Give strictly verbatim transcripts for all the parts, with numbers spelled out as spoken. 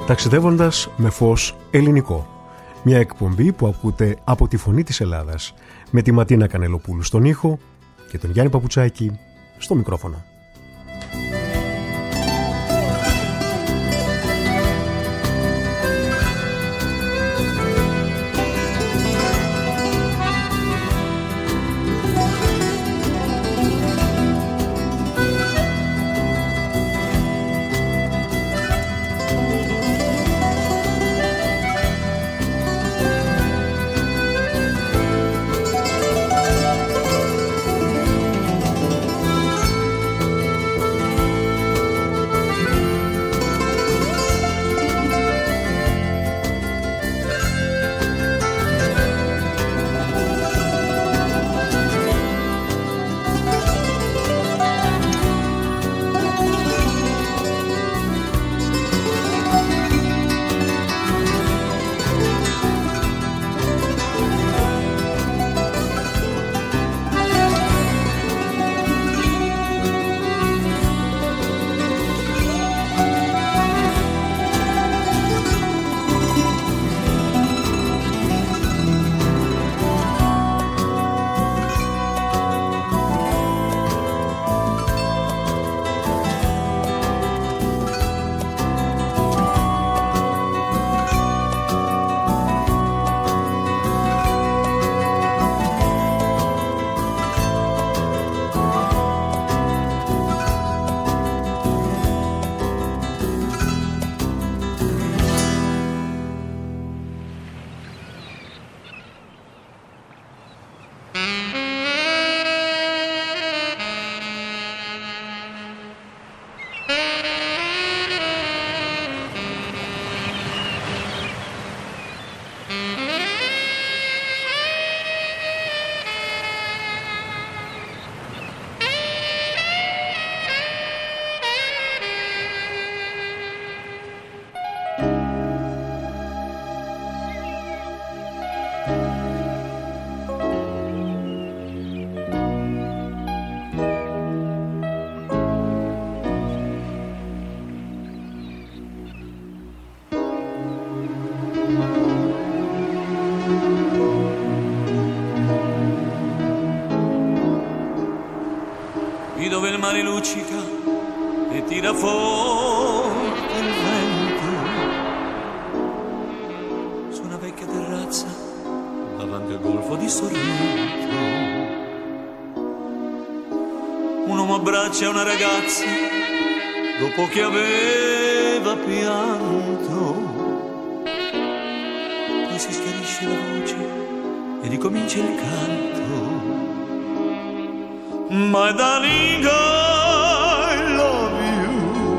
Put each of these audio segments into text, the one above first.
Ταξιδεύοντας με φως ελληνικό. Μια εκπομπή που ακούτε από τη Φωνή της Ελλάδας, με τη Ματίνα Κανελοπούλου στον ήχο και τον Γιάννη Παπουτσάκη στο μικρόφωνο. Dove il mare luccica e tira forte il vento su una vecchia terrazza davanti al golfo di Sorrento. Un uomo abbraccia una ragazza dopo che aveva pianto, poi si schiarisce la voce e ricomincia il canto. My darling, I love you.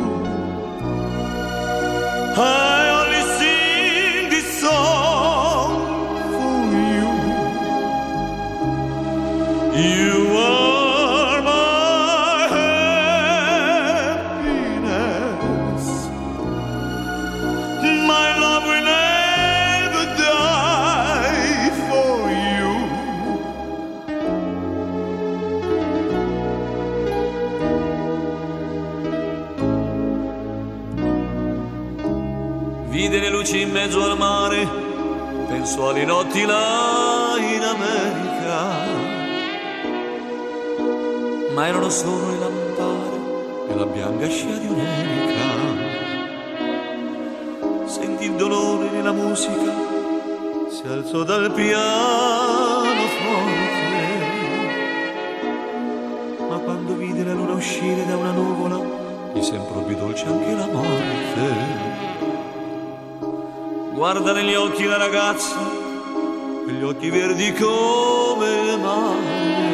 I only sing this song for you. You are my happiness. My love will never die for you. Vide le luci in mezzo al mare, pensò alle notti là in America, ma erano solo le lampade e la bianca scia di un'elica. Sentì il dolore nella musica, si alzò dal piano forte, ma quando vide la luna uscire da una nuvola, gli sembrò più dolce anche la morte. Guarda negli occhi la ragazza, quegli occhi verdi come le mare.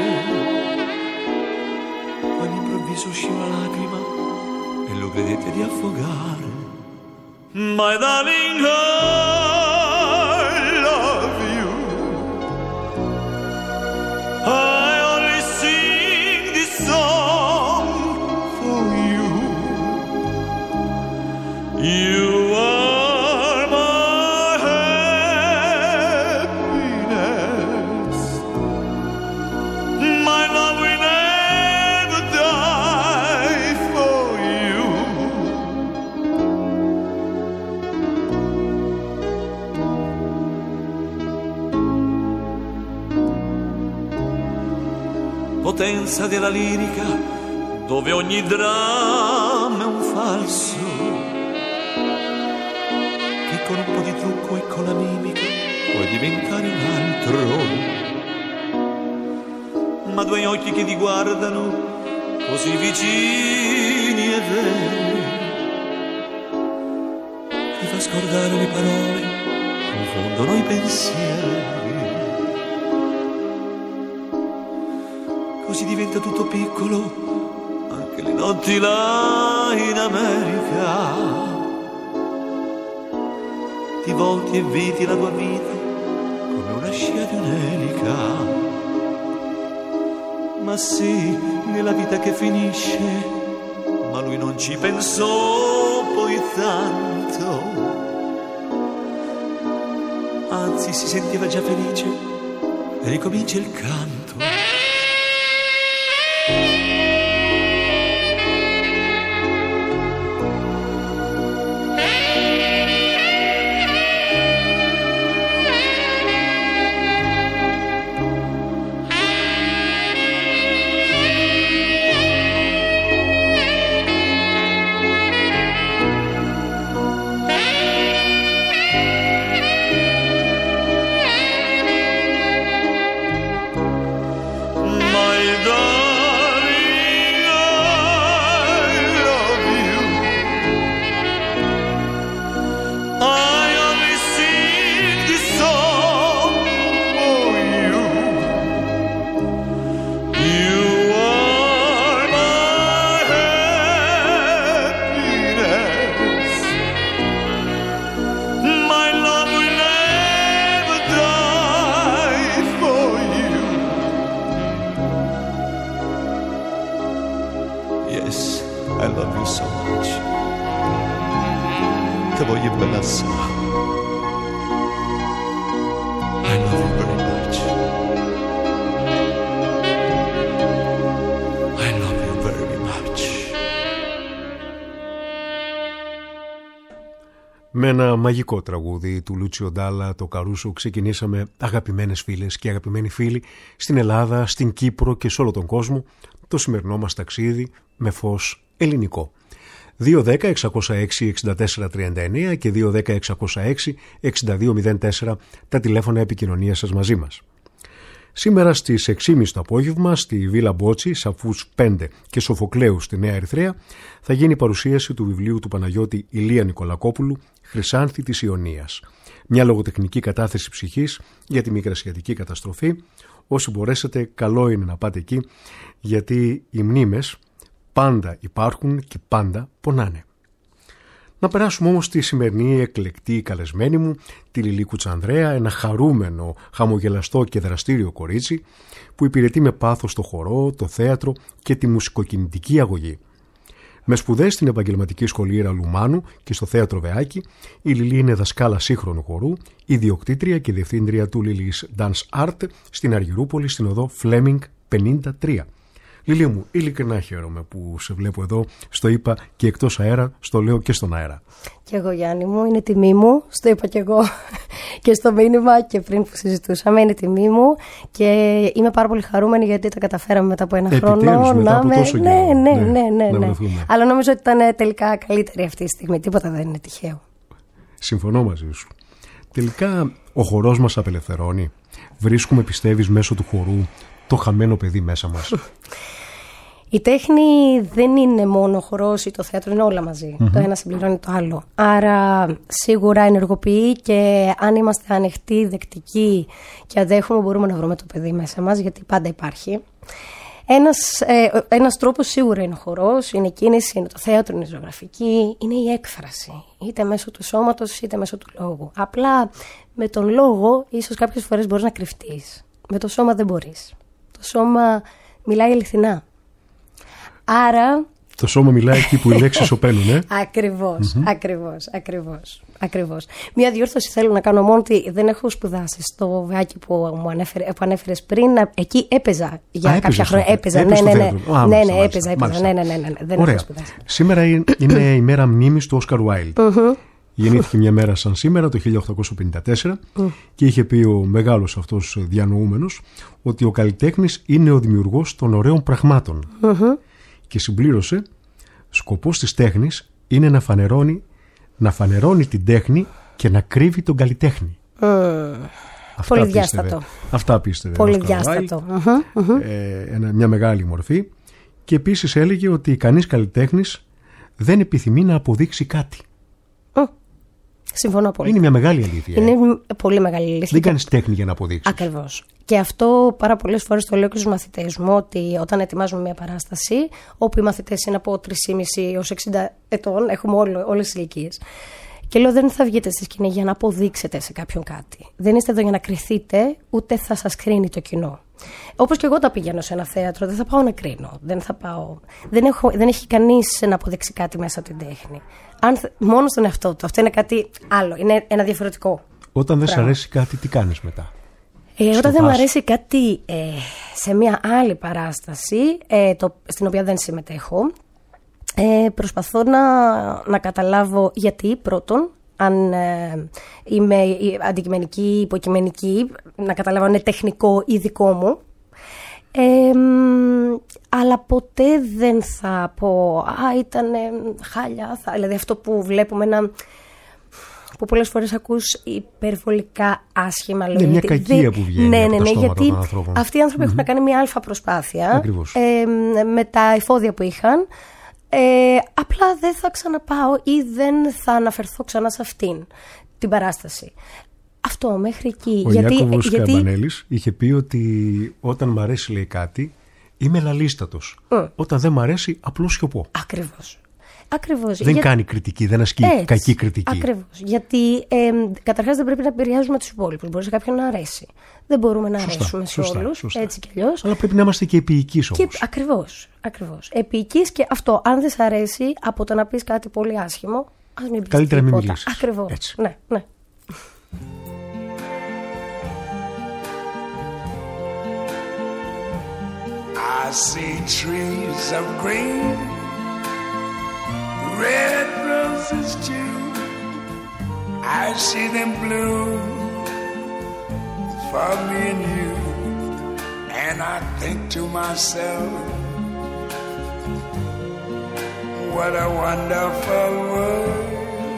Poi all'improvviso uscì una lacrima e lo credette di affogare. My darling, I love you. I only sing this song for you. You are my happiness. My love will never die for you. danza della lirica, dove ogni dramma è un falso, che con un po' di trucco e con la mimica puoi diventare un altro. Ma due occhi che ti guardano così vicini e veri, ti fa scordare le parole, confondono i pensieri. Così diventa tutto piccolo, anche le notti là in America. Ti volti e vedi la tua vita come una scia di un'elica. Ma sì, nella vita che finisce, ma lui non ci pensò poi tanto. Anzi, si sentiva già felice e ricomincia il canto. Με ένα μαγικό τραγούδι του Λούτσιο Ντάλα, το Καρούσο, ξεκινήσαμε, αγαπημένες φίλες και αγαπημένοι φίλοι, στην Ελλάδα, στην Κύπρο και σε όλο τον κόσμο, το σημερινό μας ταξίδι με φως ελληνικό. δύο δέκα εξακόσια έξι εξήντα τέσσερα τριάντα εννέα και δύο δέκα εξακόσια έξι εξήντα δύο μηδέν τέσσερα τα τηλέφωνα επικοινωνίας σας μαζί μας. Σήμερα στις έξι και μισή το απόγευμα στη Βίλα Μπότσι, Σαφούς πέντε και Σοφοκλέου στη Νέα Ερυθρέα θα γίνει η παρουσίαση του βιβλίου του Παναγιώτη Ηλία Νικολακόπουλου «Χρυσάνθη της Ιωνίας». Μια λογοτεχνική κατάθεση ψυχής για τη μικρασιατική καταστροφή. Όσοι μπορέσετε, καλό είναι να πάτε εκεί, γιατί οι μνήμες πάντα υπάρχουν και πάντα πονάνε. Να περάσουμε όμως στη σημερινή εκλεκτή καλεσμένη μου, τη Λιλή Κουτσανδρέα, ένα χαρούμενο, χαμογελαστό και δραστήριο κορίτσι που υπηρετεί με πάθος το χορό, το θέατρο και τη μουσικοκινητική αγωγή. Με σπουδές στην Επαγγελματική Σχολή Ιεραλουμάνου και στο Θέατρο Βεάκη, η Λιλή είναι δασκάλα σύγχρονου χορού, ιδιοκτήτρια και διευθύντρια του Λιλής Dance Art στην Αργυρούπολη, στην οδό Φλέμινγκ πενήντα τρία. Λιλή μου, ειλικρινά χαίρομαι που σε βλέπω εδώ, στο είπα και εκτός αέρα, στο λέω και στον αέρα. Και εγώ, Γιάννη μου, είναι τιμή μου, στο είπα και εγώ και στο μήνυμα και πριν που συζητούσαμε, είναι τιμή μου και είμαι πάρα πολύ χαρούμενη γιατί τα καταφέραμε μετά από ένα Επιτέλους, χρόνο. μετά από τόσο ναι, καιρό. ναι, ναι, ναι, ναι, να ναι. Αλλά νομίζω ότι ήταν τελικά καλύτερη αυτή η στιγμή, τίποτα δεν είναι τυχαίο. Συμφωνώ μαζί σου. Τελικά ο χορός μας απελευθερώνει. Βρίσκουμε, πιστεύεις, μέσω του χορού το χαμένο παιδί μέσα μας. Η τέχνη δεν είναι μόνο ο χορός ή το θέατρο, είναι όλα μαζί. Mm-hmm. Το ένα συμπληρώνει το άλλο. Άρα σίγουρα ενεργοποιεί και αν είμαστε ανοιχτοί, δεκτικοί και αδέχουμε, μπορούμε να βρούμε το παιδί μέσα μας, γιατί πάντα υπάρχει. Ένας, ε, ένας τρόπος σίγουρα είναι ο χορός, είναι η κίνηση, είναι το θέατρο, είναι η ζωγραφική, είναι η έκφραση. Είτε μέσω του σώματος, είτε μέσω του λόγου. Απλά με τον λόγο ίσως κάποιες φορές μπορείς να κρυφτείς. Με το σώμα δεν μπορείς. Το σώμα μιλάει αληθινά. Άρα... Το σώμα μιλάει εκεί που οι λέξεις σωπαίνουν, ε? Ακριβώς, mm-hmm. ακριβώς, ακριβώς, ακριβώς. Μία διόρθωση θέλω να κάνω μόνο ότι δεν έχω σπουδάσει στο Βεάκι που μου ανέφερε, που ανέφερες πριν. Εκεί έπαιζα για Α, κάποια χρόνια. Έπαιζα, ναι, ναι, ναι. Α, ναι, ναι, έπαιζα, έπαιζα. Ναι, ναι, ναι, ναι, δεν Ωραία. έχω σπουδάσει. Σήμερα είναι η μέρα μνήμης του Όσκαρ Βάιλντ. Mm-hmm. Γεννήθηκε μια μέρα σαν σήμερα, το χίλια οκτακόσια πενήντα τέσσερα, mm. και είχε πει ο μεγάλος αυτός διανοούμενος ότι ο καλλιτέχνης είναι ο δημιουργός των ωραίων πραγμάτων. Mm-hmm. Και συμπλήρωσε, σκοπός της τέχνης είναι να φανερώνει, να φανερώνει την τέχνη και να κρύβει τον καλλιτέχνη. Mm. Αυτά πολύ διάστατο. Αυτά πίστευε. Πολύ διάστατο. Mm-hmm. Mm-hmm. Ε, ένα, μια μεγάλη μορφή. Και επίσης έλεγε ότι κανείς καλλιτέχνης δεν επιθυμεί να αποδείξει κάτι. Mm. Συμφωνώ πολύ. Είναι μια μεγάλη αλήθεια. Είναι ε. πολύ μεγάλη αλήθεια. Δεν κάνεις τέχνη για να αποδείξεις. Ακριβώς. Και αυτό πάρα πολλές φορές το λέω και στους μαθητές μου, ότι όταν ετοιμάζουμε μια παράσταση, όπου οι μαθητές είναι από τρία και μισό έως εξήντα ετών, έχουμε όλο, όλες τις ηλικίες. Και λέω, δεν θα βγείτε στη σκηνή για να αποδείξετε σε κάποιον κάτι. Δεν είστε εδώ για να κρυθείτε, ούτε θα σας κρίνει το κοινό. Όπως και εγώ τα πηγαίνω σε ένα θέατρο, δεν θα πάω να κρίνω. Δεν, θα πάω... δεν, έχω... δεν έχει κανείς να αποδείξει κάτι μέσα από την τέχνη. Αν... Μόνο στον εαυτό του. Αυτό είναι κάτι άλλο. Είναι ένα διαφορετικό. Όταν δεν σ' αρέσει κάτι, τι κάνεις μετά? Ε, όταν δεν μου αρέσει κάτι ε, σε μια άλλη παράσταση, ε, το... στην οποία δεν συμμετέχω, ε, προσπαθώ να, να καταλάβω γιατί, πρώτον, αν ε, είμαι αντικειμενική, υποκειμενική, να καταλάβω αν είναι τεχνικό ή δικό μου. Ε, αλλά ποτέ δεν θα πω «Α, ήταν χάλια», θα, δηλαδή αυτό που βλέπουμε να... που πολλές φορές ακούς υπερβολικά άσχημα λόγια. Είναι μια κακία που βγαίνει. Ναι, από ναι, τα ναι, γιατί των ανθρώπων. αυτοί οι άνθρωποι mm-hmm. έχουν κάνει μια αλφα προσπάθεια ε, με τα εφόδια που είχαν. Ε, απλά δεν θα ξαναπάω ή δεν θα αναφερθώ ξανά σε αυτήν την παράσταση. Αυτό μέχρι εκεί. Ο γιατί, Ιάκωβος γιατί... Καμπανέλης είχε πει ότι όταν μ' αρέσει, λέει, κάτι, είμαι λαλίστατος. Mm. Όταν δεν μ' αρέσει, απλώς σιωπώ. Ακριβώς. Ακριβώς. Δεν Για... κάνει κριτική, δεν ασκεί Έτσι, κακή κριτική. Ακριβώς. Γιατί ε, καταρχάς δεν πρέπει να επηρεάζουμε τους υπόλοιπους. Μπορεί σε κάποιον να αρέσει. Δεν μπορούμε να σωστά, αρέσουμε σε όλους. Σωστά. Έτσι κι αλλιώς. Αλλά πρέπει να είμαστε και επίοικείς όμως. Και... Ακριβώς. Ακριβώς. Επίοικείς, και αυτό, αν δεν σ' αρέσει, από το να πεις κάτι πολύ άσχημο, ας μην πεις καλύτερα τίποτα. Μην μιλήσεις. Ακριβώς. Έτσι. Ναι, ναι. I see trees of green, red roses too. I see them bloom for me and you. And I think to myself, what a wonderful world.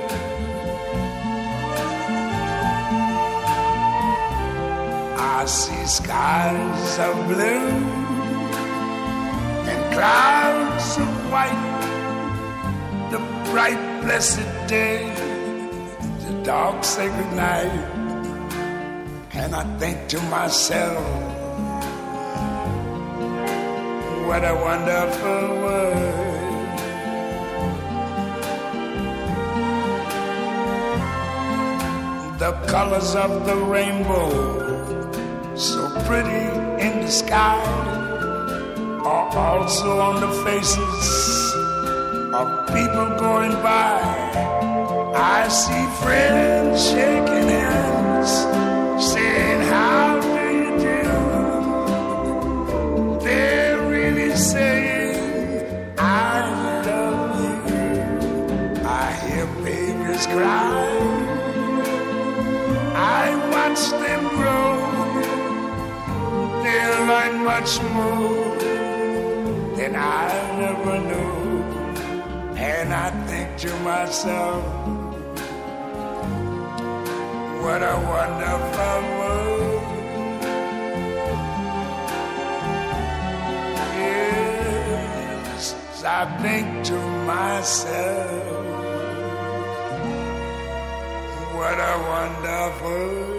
I see skies of blue and clouds of white, the bright blessed day, the dark sacred night. And I think to myself, what a wonderful world. The colors of the rainbow, so pretty in the sky, are also on the faces of people going by. I see friends shaking hands, saying, how do you do? They're really saying, I love you. I hear babies cry, I watch them grow. They'll learn much more than I never knew. And I think to myself, what a wonderful world. Yes, I think to myself, what a wonderful world.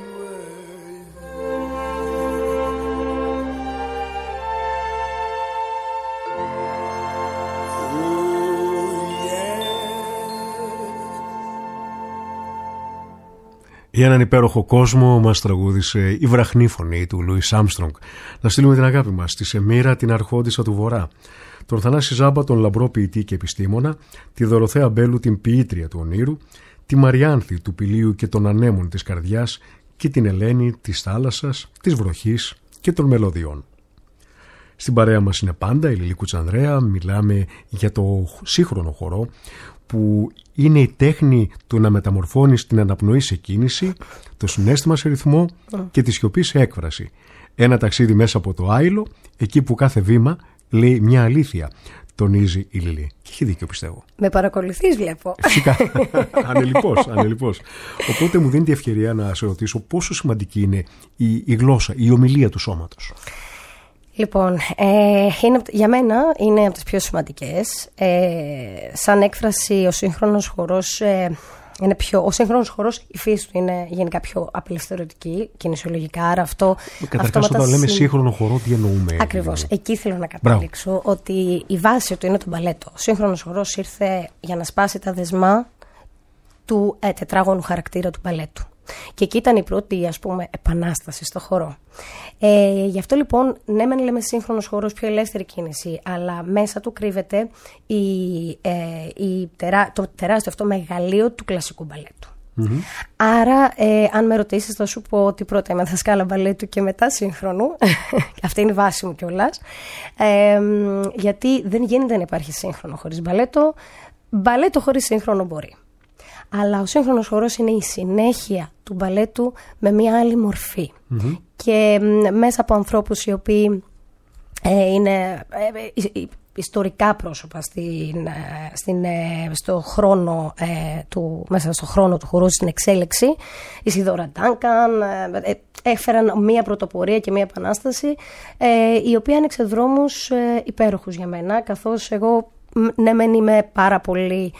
Για έναν υπέροχο κόσμο μας τραγούδισε η βραχνή φωνή του Λούις Άρμστρονγκ. Να στείλουμε την αγάπη μας στη Σεμίρα, την αρχόντισσα του Βορρά, τον Θανάση Ζάμπα, τον λαμπρό ποιητή και επιστήμονα, τη Δωροθέα Μπέλου, την ποιήτρια του ονείρου, τη Μαριάνθη του πηλίου και των ανέμων της καρδιάς, και την Ελένη της θάλασσας, της βροχής και των μελωδιών. Στην παρέα μας είναι πάντα η Λιλή Κουτσανδρέα. Μιλάμε για το σύγχρονο χορό, που είναι η τέχνη του να μεταμορφώνεις την αναπνοή σε κίνηση, το συναίσθημα σε ρυθμό και τη σιωπή σε έκφραση. Ένα ταξίδι μέσα από το άειλο, εκεί που κάθε βήμα λέει μια αλήθεια, τονίζει η Λιλή. Και έχει δίκιο, πιστεύω. Με παρακολουθείς, βλέπω. Φυσικά. Ανελιπώς, ανελιπώς. Οπότε μου δίνει τη ευκαιρία να σε ρωτήσω πόσο σημαντική είναι η, η γλώσσα, η ομιλία του σώματος. Λοιπόν, ε, είναι, για μένα είναι από τις πιο σημαντικές. Ε, σαν έκφραση, ο σύγχρονος χορός, ε, είναι πιο, ο σύγχρονος χορός, η φύση του είναι γενικά πιο απελευθερωτική, κινησιολογικά, άρα αυτό... Καταρχάς, όταν λέμε συ... σύγχρονο χορό, τι εννοούμε? Ακριβώς, εκεί θέλω να καταλήξω. Μπράβο. Ότι η βάση του είναι το μπαλέτο. Ο σύγχρονος χορός ήρθε για να σπάσει τα δεσμά του ε, τετράγωνου χαρακτήρα του μπαλέτου. Και εκεί ήταν η πρώτη, ας πούμε, επανάσταση στο χορό. Ε, γι' αυτό λοιπόν, ναι, μεν λέμε σύγχρονος χορός, πιο ελεύθερη κίνηση, αλλά μέσα του κρύβεται η, ε, η τερά, το τεράστιο αυτό μεγαλείο του κλασικού μπαλέτου. Mm-hmm. Άρα, ε, αν με ρωτήσεις, θα σου πω ότι πρώτα είμαι δασκάλα μπαλέτου και μετά σύγχρονου. Αυτή είναι η βάση μου κιόλας. Ε, γιατί δεν γίνεται να υπάρχει σύγχρονο χωρίς μπαλέτο. Μπαλέτο χωρίς σύγχρονο μπορεί. Αλλά ο σύγχρονος χορός είναι η συνέχεια του μπαλέτου με μια άλλη μορφή. Mm-hmm. Και μέσα από ανθρώπους οι οποίοι ε, είναι ε, ε, ιστορικά πρόσωπα στην, στην, ε, στο χρόνο, ε, του, μέσα στο χρόνο του χορού, στην εξέλιξη, η Σιδώρα Ντάνκαν, ε, ε, έφεραν μια πρωτοπορία και μια επανάσταση, ε, η οποία άνοιξε δρόμους ε, υπέροχους για μένα, καθώς εγώ ναι μεν είμαι πάρα πολύ...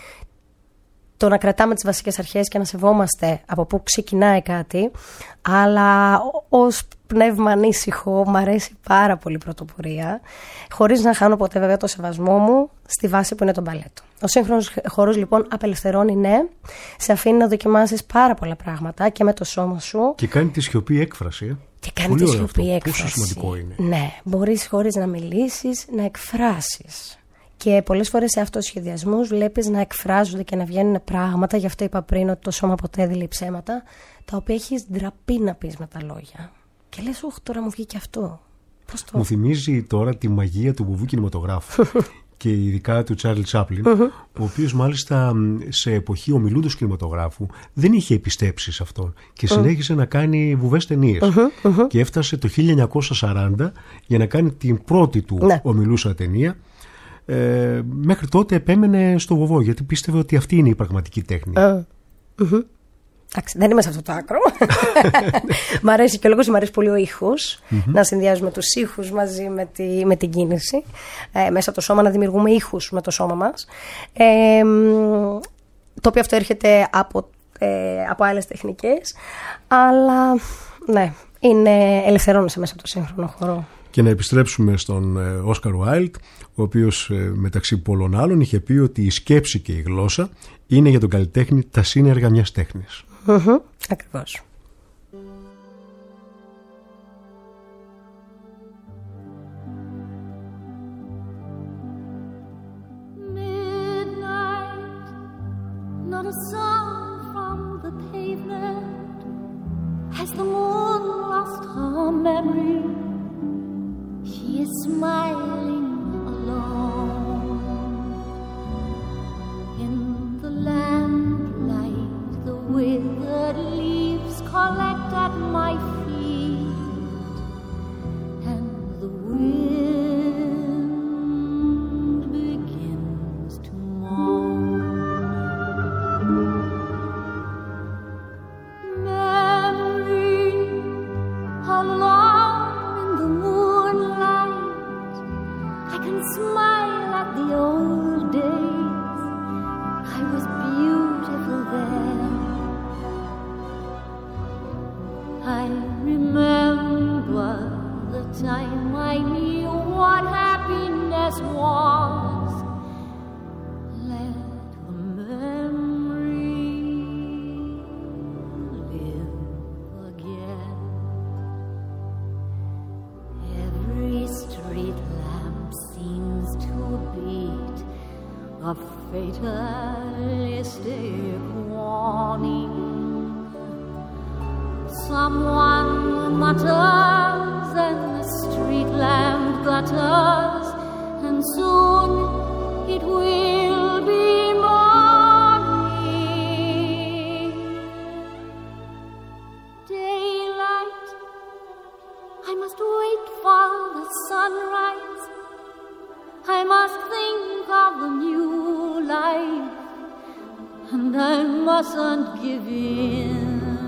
το να κρατάμε τις βασικές αρχές και να σεβόμαστε από πού ξεκινάει κάτι, αλλά ως πνεύμα ανήσυχο μου αρέσει πάρα πολύ η πρωτοπορία, χωρίς να χάνω ποτέ βέβαια το σεβασμό μου στη βάση που είναι το μπαλέτο. Ο σύγχρονος χορός λοιπόν απελευθερώνει, ναι, σε αφήνει να δοκιμάσεις πάρα πολλά πράγματα και με το σώμα σου. Και κάνει τη σιωπή έκφραση. Και κάνει πολύ τη σιωπή έκφραση. Πόσο σημαντικό είναι. Ναι, μπορείς χωρίς να μιλήσεις να εκφράσεις. Και πολλές φορές σε αυτοσχεδιασμούς βλέπεις να εκφράζονται και να βγαίνουν πράγματα. Γι' αυτό είπα πριν ότι το σώμα ποτέ δεν λέει ψέματα, τα οποία έχεις ντραπεί να πεις με τα λόγια. Και λες, όχι, τώρα μου βγήκε αυτό. Πώς το... Μου θυμίζει τώρα τη μαγεία του βουβού κινηματογράφου και ειδικά του Τσάρλι Τσάπλιν, ο οποίος μάλιστα σε εποχή ομιλούντος κινηματογράφου δεν είχε επιστέψει σε αυτό και συνέχισε να κάνει βουβές ταινίες. Και έφτασε το χίλια εννιακόσια σαράντα για να κάνει την πρώτη του ναι. ομιλούσα ταινία. Ε, μέχρι τότε επέμενε στο βοβό, γιατί πίστευε ότι αυτή είναι η πραγματική τέχνη. Uh, uh-huh. Εντάξει, δεν είμαι σε αυτό το άκρο. Μ' αρέσει και ο λόγος, μ' αρέσει πολύ ο ήχος, uh-huh. να συνδυάζουμε τους ήχους μαζί με, τη, με την κίνηση, ε, μέσα από το σώμα να δημιουργούμε ήχους με το σώμα μας, ε, το οποίο αυτό έρχεται από, ε, από άλλες τεχνικές, αλλά ναι, είναι ελευθερώνεσαι μέσα από το σύγχρονο χορό. Και να επιστρέψουμε στον Όσκαρ Βάιλντ, ο οποίος μεταξύ πολλών άλλων είχε πει ότι η σκέψη και η γλώσσα είναι για τον καλλιτέχνη τα σύνεργα μιας τέχνης. Mm-hmm. Ακριβώς. Midnight, not a sound from the pavement. Has the moon lost her memory? She is smiling alone in the lamplight. The withered leaves collect at my feet, and the wind begins to moan. Memory, alone in the moonlight, I can smile at the old days. I was beautiful then. I remember the time I knew what happiness was. Let the memory live again. Every street lamp seems to beat a fatalistic warning. Someone mutters and the street lamp gutters, and soon it will be morning. Daylight, I must wait for the sunrise. I must think of the new life, and I mustn't give in.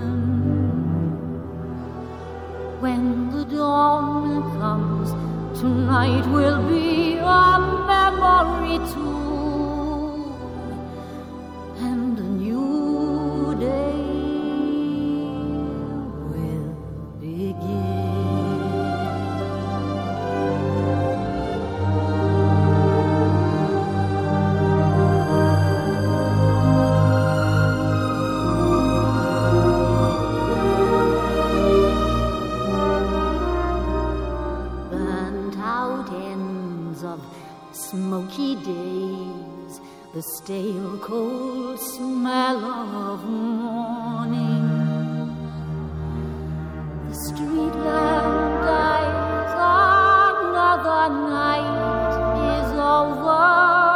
When the dawn comes, tonight will be a memory too, and a new day will begin. Smoky days, the stale cold smell of morning. The street lamp dies, another night is over.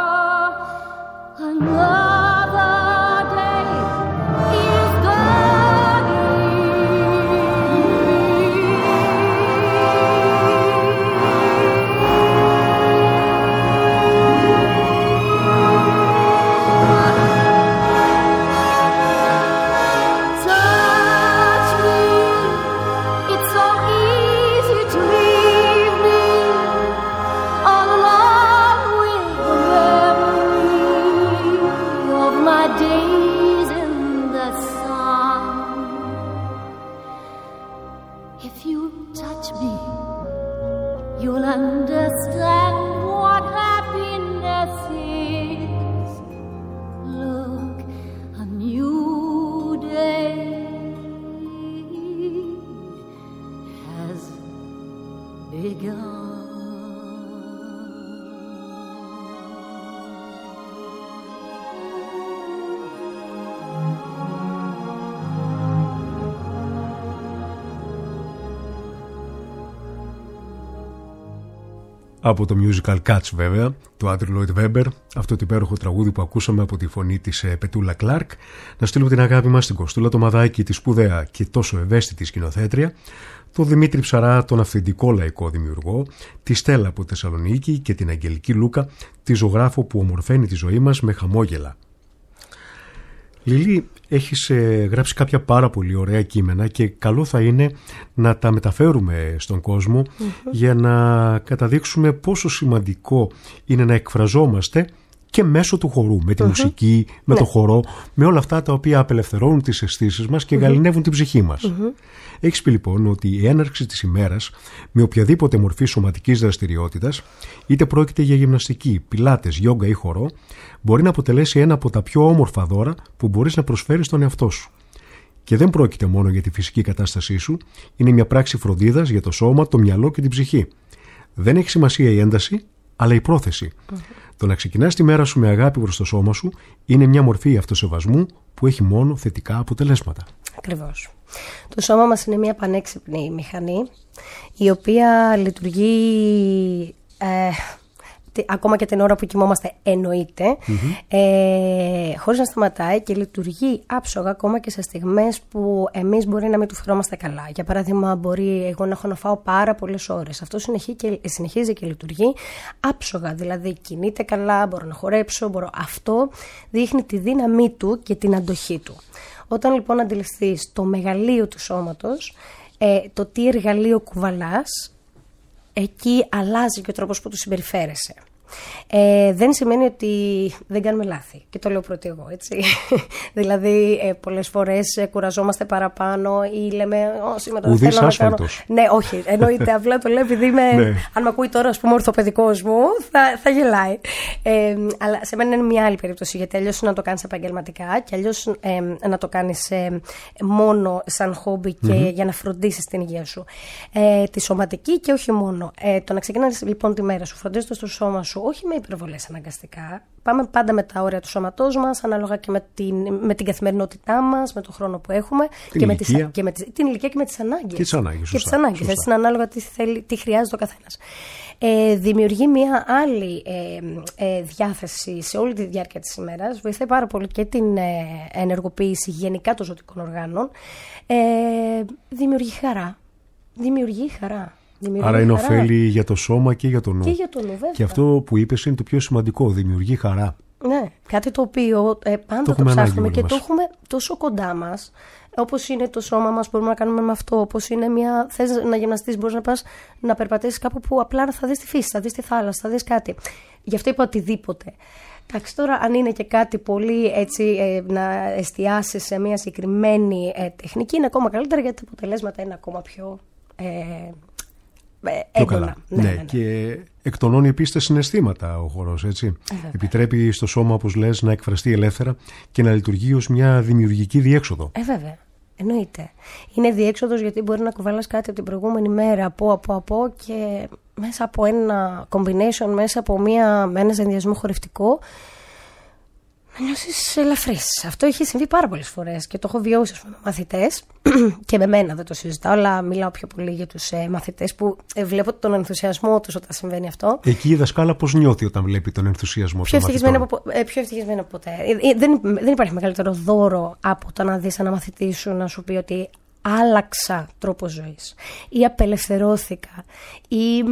Another day is Από το musical Cats βέβαια, του Andrew Lloyd Webber, αυτό το υπέροχο τραγούδι που ακούσαμε από τη φωνή της Πετούλα Κλάρκ. Να στείλουμε την αγάπη μας στην Κοστούλα το Μαδάκη, τη σπουδαία και τόσο ευαίσθητη σκηνοθέτρια, τον Δημήτρη Ψαρά, τον αυθεντικό λαϊκό δημιουργό, τη Στέλλα από Θεσσαλονίκη και την Αγγελική Λούκα, τη ζωγράφο που ομορφαίνει τη ζωή μας με χαμόγελα. Λίλη, έχεις ε, γράψει κάποια πάρα πολύ ωραία κείμενα και καλό θα είναι να τα μεταφέρουμε στον κόσμο mm-hmm. για να καταδείξουμε πόσο σημαντικό είναι να εκφραζόμαστε και μέσω του χορού, με τη mm-hmm. μουσική, με ναι. το χορό, με όλα αυτά τα οποία απελευθερώνουν τις αισθήσεις μας και mm-hmm. γαληνεύουν την ψυχή μας. Mm-hmm. Έχεις πει λοιπόν ότι η έναρξη της ημέρας με οποιαδήποτε μορφή σωματικής δραστηριότητας, είτε πρόκειται για γυμναστική, πιλάτες, γιόγκα ή χορό, μπορεί να αποτελέσει ένα από τα πιο όμορφα δώρα που μπορείς να προσφέρεις στον εαυτό σου. Και δεν πρόκειται μόνο για τη φυσική κατάστασή σου, είναι μια πράξη φροντίδας για το σώμα, το μυαλό και την ψυχή. Δεν έχει σημασία η ένταση, αλλά η πρόθεση. Mm-hmm. Το να ξεκινάς τη μέρα σου με αγάπη προς το σώμα σου είναι μια μορφή αυτοσεβασμού που έχει μόνο θετικά αποτελέσματα. Ακριβώς. Το σώμα μας είναι μια πανέξυπνη μηχανή, η οποία λειτουργεί ε, ακόμα και την ώρα που κοιμόμαστε, εννοείται, mm-hmm. ε, χωρίς να σταματάει, και λειτουργεί άψογα ακόμα και σε στιγμές που εμείς μπορεί να μην του φερόμαστε καλά. Για παράδειγμα, μπορεί εγώ να έχω να φάω πάρα πολλές ώρες. Αυτό συνεχίζει και, συνεχίζει και λειτουργεί άψογα. Δηλαδή, κινείται καλά, μπορώ να χορέψω, μπορώ. Αυτό δείχνει τη δύναμή του και την αντοχή του. Όταν λοιπόν αντιληφθείς το μεγαλείο του σώματος, ε, το τι εργαλείο κουβαλάς, εκεί αλλάζει και ο τρόπος που του συμπεριφέρεσαι. Ε, δεν σημαίνει ότι δεν κάνουμε λάθη. Και το λέω πρώτη εγώ, έτσι. Δηλαδή, ε, πολλές φορές ε, κουραζόμαστε παραπάνω ή λέμε, Ω, σήμερα δεν θέλω να κάνω. Ναι, όχι, εννοείται. Απλά το λέω επειδή είμαι, ναι. αν με ακούει τώρα, ας πούμε, ορθοπαιδικός μου, θα, θα γελάει. Ε, αλλά σε μένα είναι μια άλλη περίπτωση, γιατί αλλιώς να το κάνεις επαγγελματικά και αλλιώς ε, να το κάνεις ε, μόνο σαν χόμπι και mm-hmm. για να φροντίσεις την υγεία σου. Ε, τη σωματική και όχι μόνο. Ε, το να ξεκινάς λοιπόν τη μέρα σου, φροντίζοντας το σώμα σου βελτιώσω, όχι με υπερβολές αναγκαστικά. Πάμε πάντα με τα όρια του σώματός μας, ανάλογα και με την, με την καθημερινότητά μας, με τον χρόνο που έχουμε. Την και ηλικία. Με τις, και με τις, την ηλικία και με τις ανάγκες. Και τις ανάγκες, και τις ανάγκες, έτσι, είναι ανάλογα τι, θέλει, τι χρειάζεται ο καθένας. Ε, δημιουργεί μια άλλη ε, ε, διάθεση σε όλη τη διάρκεια της ημέρας. Βοηθάει πάρα πολύ και την ε, ενεργοποίηση γενικά των ζωτικών οργάνων. Ε, δημιουργεί χαρά. Δημιουργεί χαρά. Δημιουργεί Άρα είναι χαρά. ωφέλη για το σώμα και για το νου. Και για το νου, βέβαια. Και αυτό που είπες είναι το πιο σημαντικό. Δημιουργεί χαρά. Ναι, κάτι το οποίο ε, πάντα το, το ψάχνουμε και το έχουμε τόσο κοντά μας. Όπως είναι το σώμα μας, μπορούμε να κάνουμε με αυτό. Όπως είναι μια. Θες να γυμναστείς, μπορείς να πας να περπατήσεις κάπου που απλά θα δεις τη φύση, θα δεις τη θάλασσα, θα δεις κάτι. Γι' αυτό είπα οτιδήποτε. Εντάξει, τώρα αν είναι και κάτι πολύ έτσι ε, να εστιάσεις σε μια συγκεκριμένη ε, τεχνική, είναι ακόμα καλύτερα γιατί τα αποτελέσματα είναι ακόμα πιο. Ε, Πιο καλά. Ναι, ναι, ναι, ναι. Και εκτονώνει επίσης τα συναισθήματα ο χορός, έτσι. Ε, Επιτρέπει στο σώμα, όπως λες, να εκφραστεί ελεύθερα και να λειτουργεί ως μια δημιουργική διέξοδο. Ε, βέβαια. Εννοείται. Είναι διέξοδος γιατί μπορεί να κουβάλας κάτι από την προηγούμενη μέρα, από, από, από και μέσα από ένα combination, μέσα από μια, ένα συνδυασμό χορευτικό, να νιώσεις ελαφρύς. Αυτό έχει συμβεί πάρα πολλές φορές και το έχω βιώσει με μαθητές και με μένα δεν το συζητάω, αλλά μιλάω πιο πολύ για τους ε, μαθητές που ε, βλέπω τον ενθουσιασμό τους όταν συμβαίνει αυτό. Εκεί η δασκάλα πώς νιώθει όταν βλέπει τον ενθουσιασμό πιο των ευτυχισμένη μαθητών? Από, ε, πιο ευτυχισμένη από ποτέ. Ε, δεν, δεν υπάρχει μεγαλύτερο δώρο από το να δεις ένα μαθητή σου να σου πει ότι άλλαξα τρόπο ζωής ή απελευθερώθηκα ή...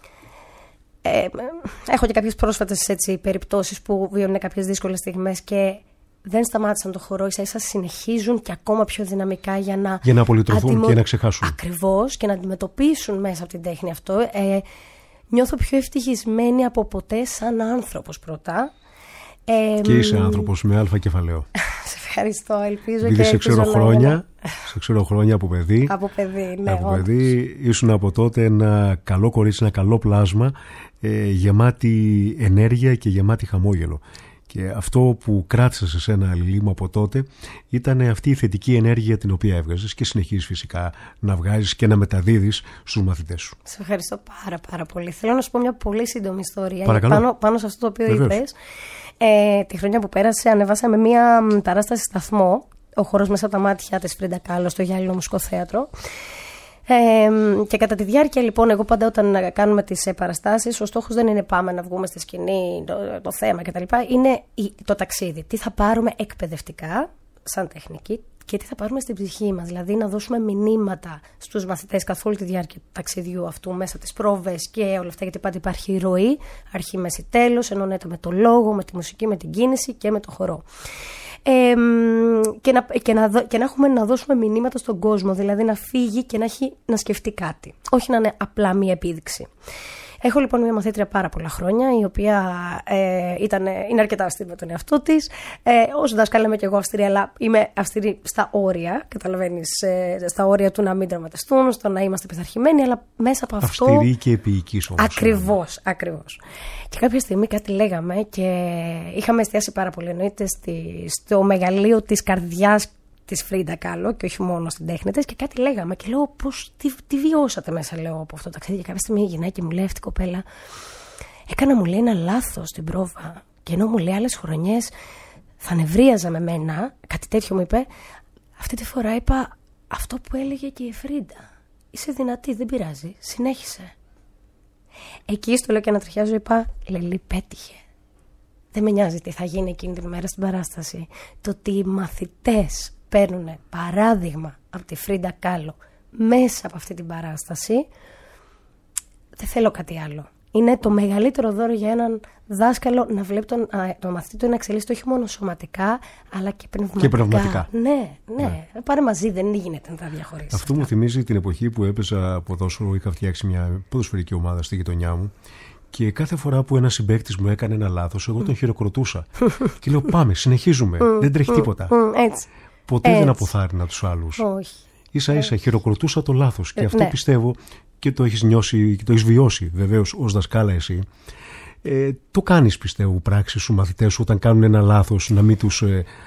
Ε, έχω και κάποιες πρόσφατες έτσι, περιπτώσεις που βιώνουν κάποιες δύσκολες στιγμές και δεν σταμάτησαν το χορό, ίσα ίσα συνεχίζουν και ακόμα πιο δυναμικά για να, για να απολυτρωθούν αντιμο... και να ξεχάσουν. Ακριβώς, και να αντιμετωπίσουν μέσα από την τέχνη αυτό. Ε, νιώθω πιο ευτυχισμένη από ποτέ σαν άνθρωπος πρώτα. Ε, και είσαι άνθρωπος με αλφα κεφαλαίο. Σε ευχαριστώ, ελπίζω. Επειδή και σε ξέρω ελπίζω χρόνια, να... σε ξέρω χρόνια από παιδί. Από παιδί, ναι. Από παιδί ήσουν από τότε ένα καλό κορίτσι, ένα καλό πλάσμα, ε, γεμάτη ενέργεια και γεμάτη χαμόγελο. Και αυτό που κράτησα σε σένα, Λιλή μου, από τότε ήταν αυτή η θετική ενέργεια την οποία έβγαζες και συνεχίζεις φυσικά να βγάζεις και να μεταδίδεις στους μαθητές σου. Σε ευχαριστώ πάρα πάρα πολύ. Θέλω να σου πω μια πολύ σύντομη ιστορία. Παρακαλώ. Πάνω, πάνω σε αυτό το οποίο Βεβαίως. είπες. Ε, τη χρονιά που πέρασε ανεβάσαμε μια παράσταση σταθμό, ο χορός μέσα από τα μάτια της Φρίντα Κάλο στο Γυάλινο Μουσικό Θέατρο. Ε, και κατά τη διάρκεια λοιπόν, εγώ πάντα όταν κάνουμε τις παραστάσεις, ο στόχος δεν είναι πάμε να βγούμε στη σκηνή, το, το θέμα κτλ. Είναι το ταξίδι. Τι θα πάρουμε εκπαιδευτικά, σαν τεχνική, και τι θα πάρουμε στην ψυχή μας. Δηλαδή να δώσουμε μηνύματα στους μαθητές καθ' όλη τη διάρκεια του ταξιδιού αυτού, μέσα από τις πρόβες και όλα αυτά, γιατί πάντα υπάρχει ροή, αρχή, μέση, τέλος, ενώνεται με το λόγο, με τη μουσική, με την κίνηση και με το χορό. Ε, και, να, και, να, και να έχουμε να δώσουμε μηνύματα στον κόσμο, δηλαδή να φύγει και να, έχει, να σκεφτεί κάτι, όχι να είναι απλά μία επίδειξη. Έχω λοιπόν μια μαθήτρια πάρα πολλά χρόνια, η οποία ε, ήταν, είναι αρκετά αυστηρή με τον εαυτό της. Ε, ως δάσκαλα είμαι και εγώ αυστηρή, αλλά είμαι αυστηρή στα όρια, καταλαβαίνεις, ε, στα όρια του να μην τραυματιστούν, στο να είμαστε πειθαρχημένοι, αλλά μέσα από αυτό... Αυστηρή και επίοικης όμως. Ακριβώς, ακριβώς. Και κάποια στιγμή κάτι λέγαμε και είχαμε εστιάσει πάρα πολύ, εννοείται, στη, στο μεγαλείο της καρδιάς της Φρίντα Κάλο και όχι μόνο στην τέχνη της, και κάτι λέγαμε και λέω πώς, τι, τι βιώσατε μέσα, λέω, από αυτό το ταξίδι. Και κάποια στιγμή η γυναίκα μου λέει, αυτή η κοπέλα έκανα, μου λέει, ένα λάθος στην πρόβα, και ενώ μου λέει άλλες χρονιές θα νευρίαζα με μένα, κάτι τέτοιο μου είπε, αυτή τη φορά είπα αυτό που έλεγε και η Φρίντα, είσαι δυνατή, δεν πειράζει, συνέχισε. Εκεί στο λέω και ανατριχιάζω, είπα, Λελή, πέτυχε. Δεν με νοιάζει τι θα γίνει εκείνη την μέρα στην παράσταση. Το ότι οι μαθητές παίρνουν παράδειγμα από τη Φρίντα Κάλο μέσα από αυτή την παράσταση, δεν θέλω κάτι άλλο. Είναι το μεγαλύτερο δώρο για έναν δάσκαλο να βλέπει τον, τον μαθητή του να εξελίσσεται όχι μόνο σωματικά, αλλά και πνευματικά. Και πνευματικά. Ναι, ναι. ναι. Πάρε μαζί, δεν γίνεται να τα διαχωρίσει. Αυτό μου θυμίζει την εποχή που έπαιζα ποδόσφαιρο. Είχα φτιάξει μια ποδοσφαιρική ομάδα στη γειτονιά μου. Και κάθε φορά που ένας συμπαίκτης μου έκανε ένα λάθος, εγώ τον χειροκροτούσα. Και λέω, πάμε, συνεχίζουμε. Δεν τρέχει τίποτα. Έτσι. Ποτέ Έτσι. δεν αποθάρρυνα τους άλλους. Όχι. Ίσα ίσα χειροκροτούσα το λάθος. Και αυτό ναι. πιστεύω, και το έχεις νιώσει και το έχεις βιώσει βεβαίως ως δασκάλα εσύ. Ε, το κάνεις, πιστεύω, πράξεις σου, μαθητές σου, όταν κάνουν ένα λάθος, να μην τους, ε,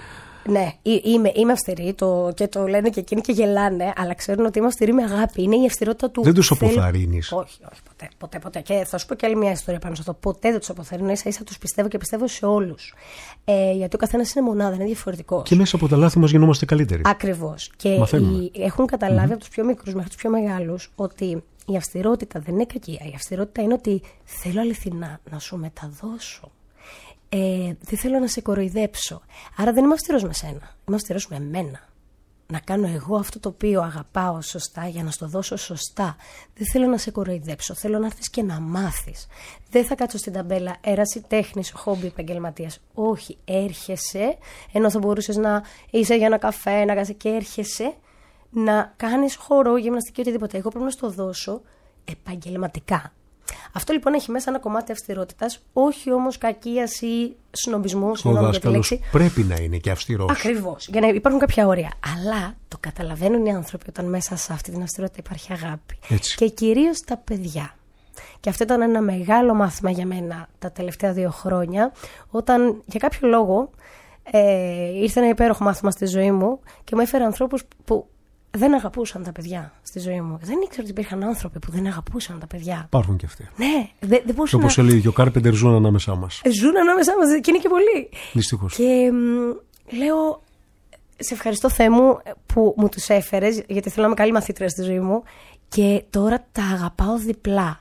Ναι, είμαι, είμαι αυστηρή το, και το λένε και εκείνοι και γελάνε, αλλά ξέρουν ότι είμαι αυστηρή με αγάπη. Είναι η αυστηρότητα του. Δεν τους αποθαρρύνεις? Όχι, όχι, ποτέ, ποτέ, ποτέ. Και θα σου πω και άλλη μια ιστορία πάνω σε αυτό. Ποτέ δεν τους αποθαρρύνω. Ίσα ίσα τους πιστεύω και πιστεύω σε όλους. Ε, γιατί ο καθένας είναι μονάδα, είναι διαφορετικός. Και μέσα από τα λάθη μας γινόμαστε καλύτεροι. Ακριβώς. Και οι, έχουν καταλάβει mm-hmm. από τους πιο μικρούς μέχρι τους πιο μεγάλους ότι η αυστηρότητα δεν είναι κακία. Η αυστηρότητα είναι ότι θέλω αληθινά να σου μεταδώσω. Ε, δεν θέλω να σε κοροϊδέψω. Άρα δεν είμαι αυστηρός με σένα. Είμαι αυστηρός με εμένα. Να κάνω εγώ αυτό το οποίο αγαπάω σωστά για να στο δώσω σωστά. Δεν θέλω να σε κοροϊδέψω. Θέλω να έρθεις και να μάθεις. Δεν θα κάτσω στην ταμπέλα έραση τέχνης, χόμπι, επαγγελματίας. Όχι, έρχεσαι, ενώ θα μπορούσες να είσαι για ένα καφέ, να κάτσεις και έρχεσαι να κάνεις χορό, γυμναστική, οτιδήποτε. Εγώ πρέπει να στο δώσω επαγγελματικά. Αυτό λοιπόν έχει μέσα ένα κομμάτι αυστηρότητας, όχι όμως κακίας ή σνομπισμού. Ο δάσκαλος πρέπει να είναι και αυστηρός. Ακριβώς, για να υπάρχουν κάποια όρια. Αλλά το καταλαβαίνουν οι άνθρωποι όταν μέσα σε αυτή την αυστηρότητα υπάρχει αγάπη. Έτσι. Και κυρίως τα παιδιά. Και αυτό ήταν ένα μεγάλο μάθημα για μένα τα τελευταία δύο χρόνια, όταν για κάποιο λόγο ε, ήρθε ένα υπέροχο μάθημα στη ζωή μου και μου έφερε ανθρώπους που δεν αγαπούσαν τα παιδιά στη ζωή μου. Δεν ήξερα ότι υπήρχαν άνθρωποι που δεν αγαπούσαν τα παιδιά. Υπάρχουν και αυτοί. Ναι, δεν δε μπορούσαν. Όπως να... έλεγε ο Κάρπεντερ, ζουν ανάμεσά μας. Ζουν ανάμεσά μας και είναι και πολλοί. Δυστυχώς. Και μ, λέω, σε ευχαριστώ Θεέ μου που μου τους έφερες, γιατί θέλω να είμαι καλή μαθήτρια στη ζωή μου και τώρα τα αγαπάω διπλά.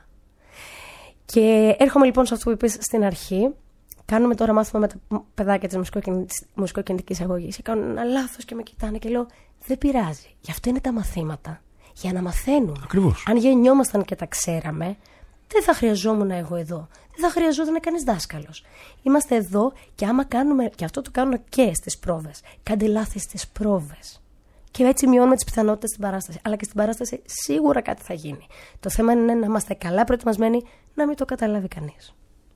Και έρχομαι λοιπόν σε αυτό που είπες στην αρχή. Κάνουμε τώρα μάθημα με τα παιδάκια της μουσικοκινητικής αγωγής και κάνουν ένα λάθος και με κοιτάνε και λέω δεν πειράζει. Γι' αυτό είναι τα μαθήματα. Για να μαθαίνουμε. Ακριβώς. Αν γεννιόμασταν και τα ξέραμε, δεν θα χρειαζόμουν εγώ εδώ. Δεν θα χρειαζόταν κανείς δάσκαλος. Είμαστε εδώ και άμα κάνουμε, και αυτό το κάνω και στις πρόβες, κάντε λάθη στις πρόβες. Και έτσι μειώνουμε τις πιθανότητες στην παράσταση. Αλλά και στην παράσταση σίγουρα κάτι θα γίνει. Το θέμα είναι να είμαστε καλά προετοιμασμένοι, να μην το καταλάβει κανείς.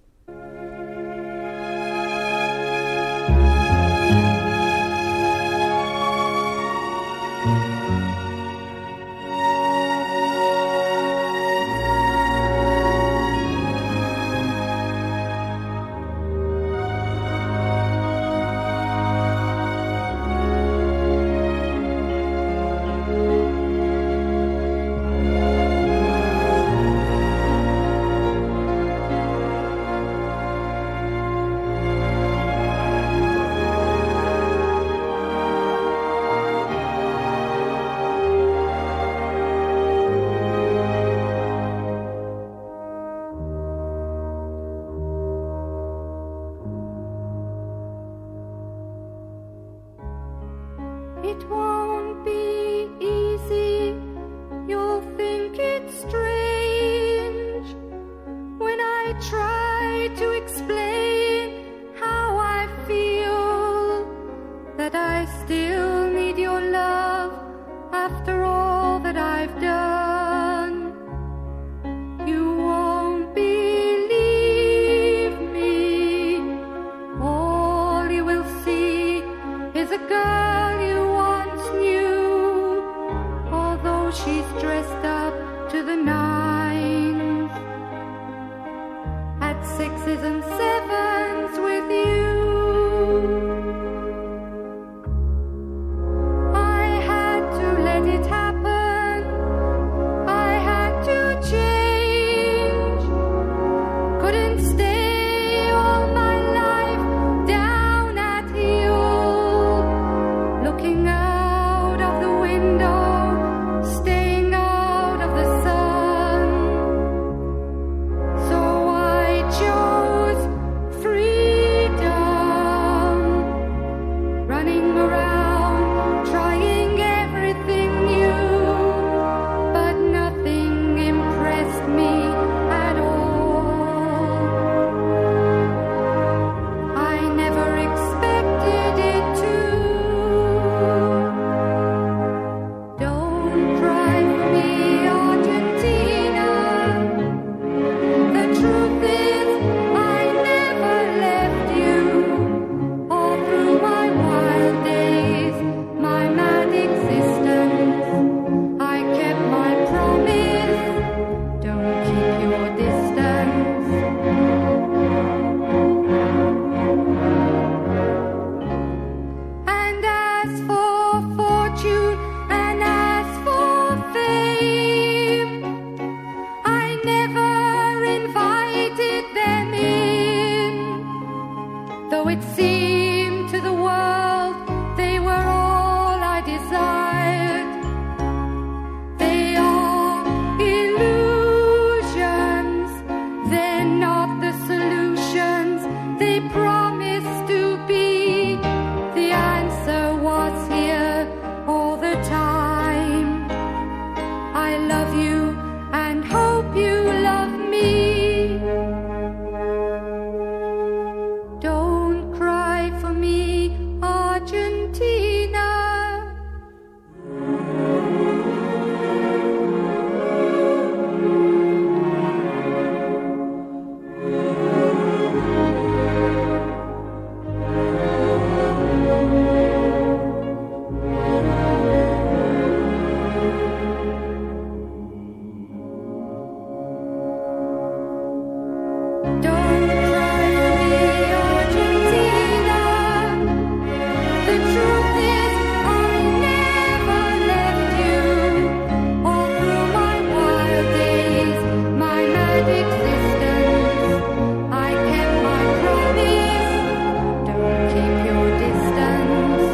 It won't be easy, you'll think it's strange when I try to explain how I feel, that I still need your love after all that I've done. You won't believe me, all you will see is a girl you once knew. Though it seemed to the world they were all I desired, they are illusions, they're not the solutions they promise to be. The answer was here all the time. I love you and hope you love me. Don't cry for me, Argentina. Don't cry for me, Argentina. The truth is, I never left you. All through my wild days, my mad existence, I kept my promise. Don't keep your distance.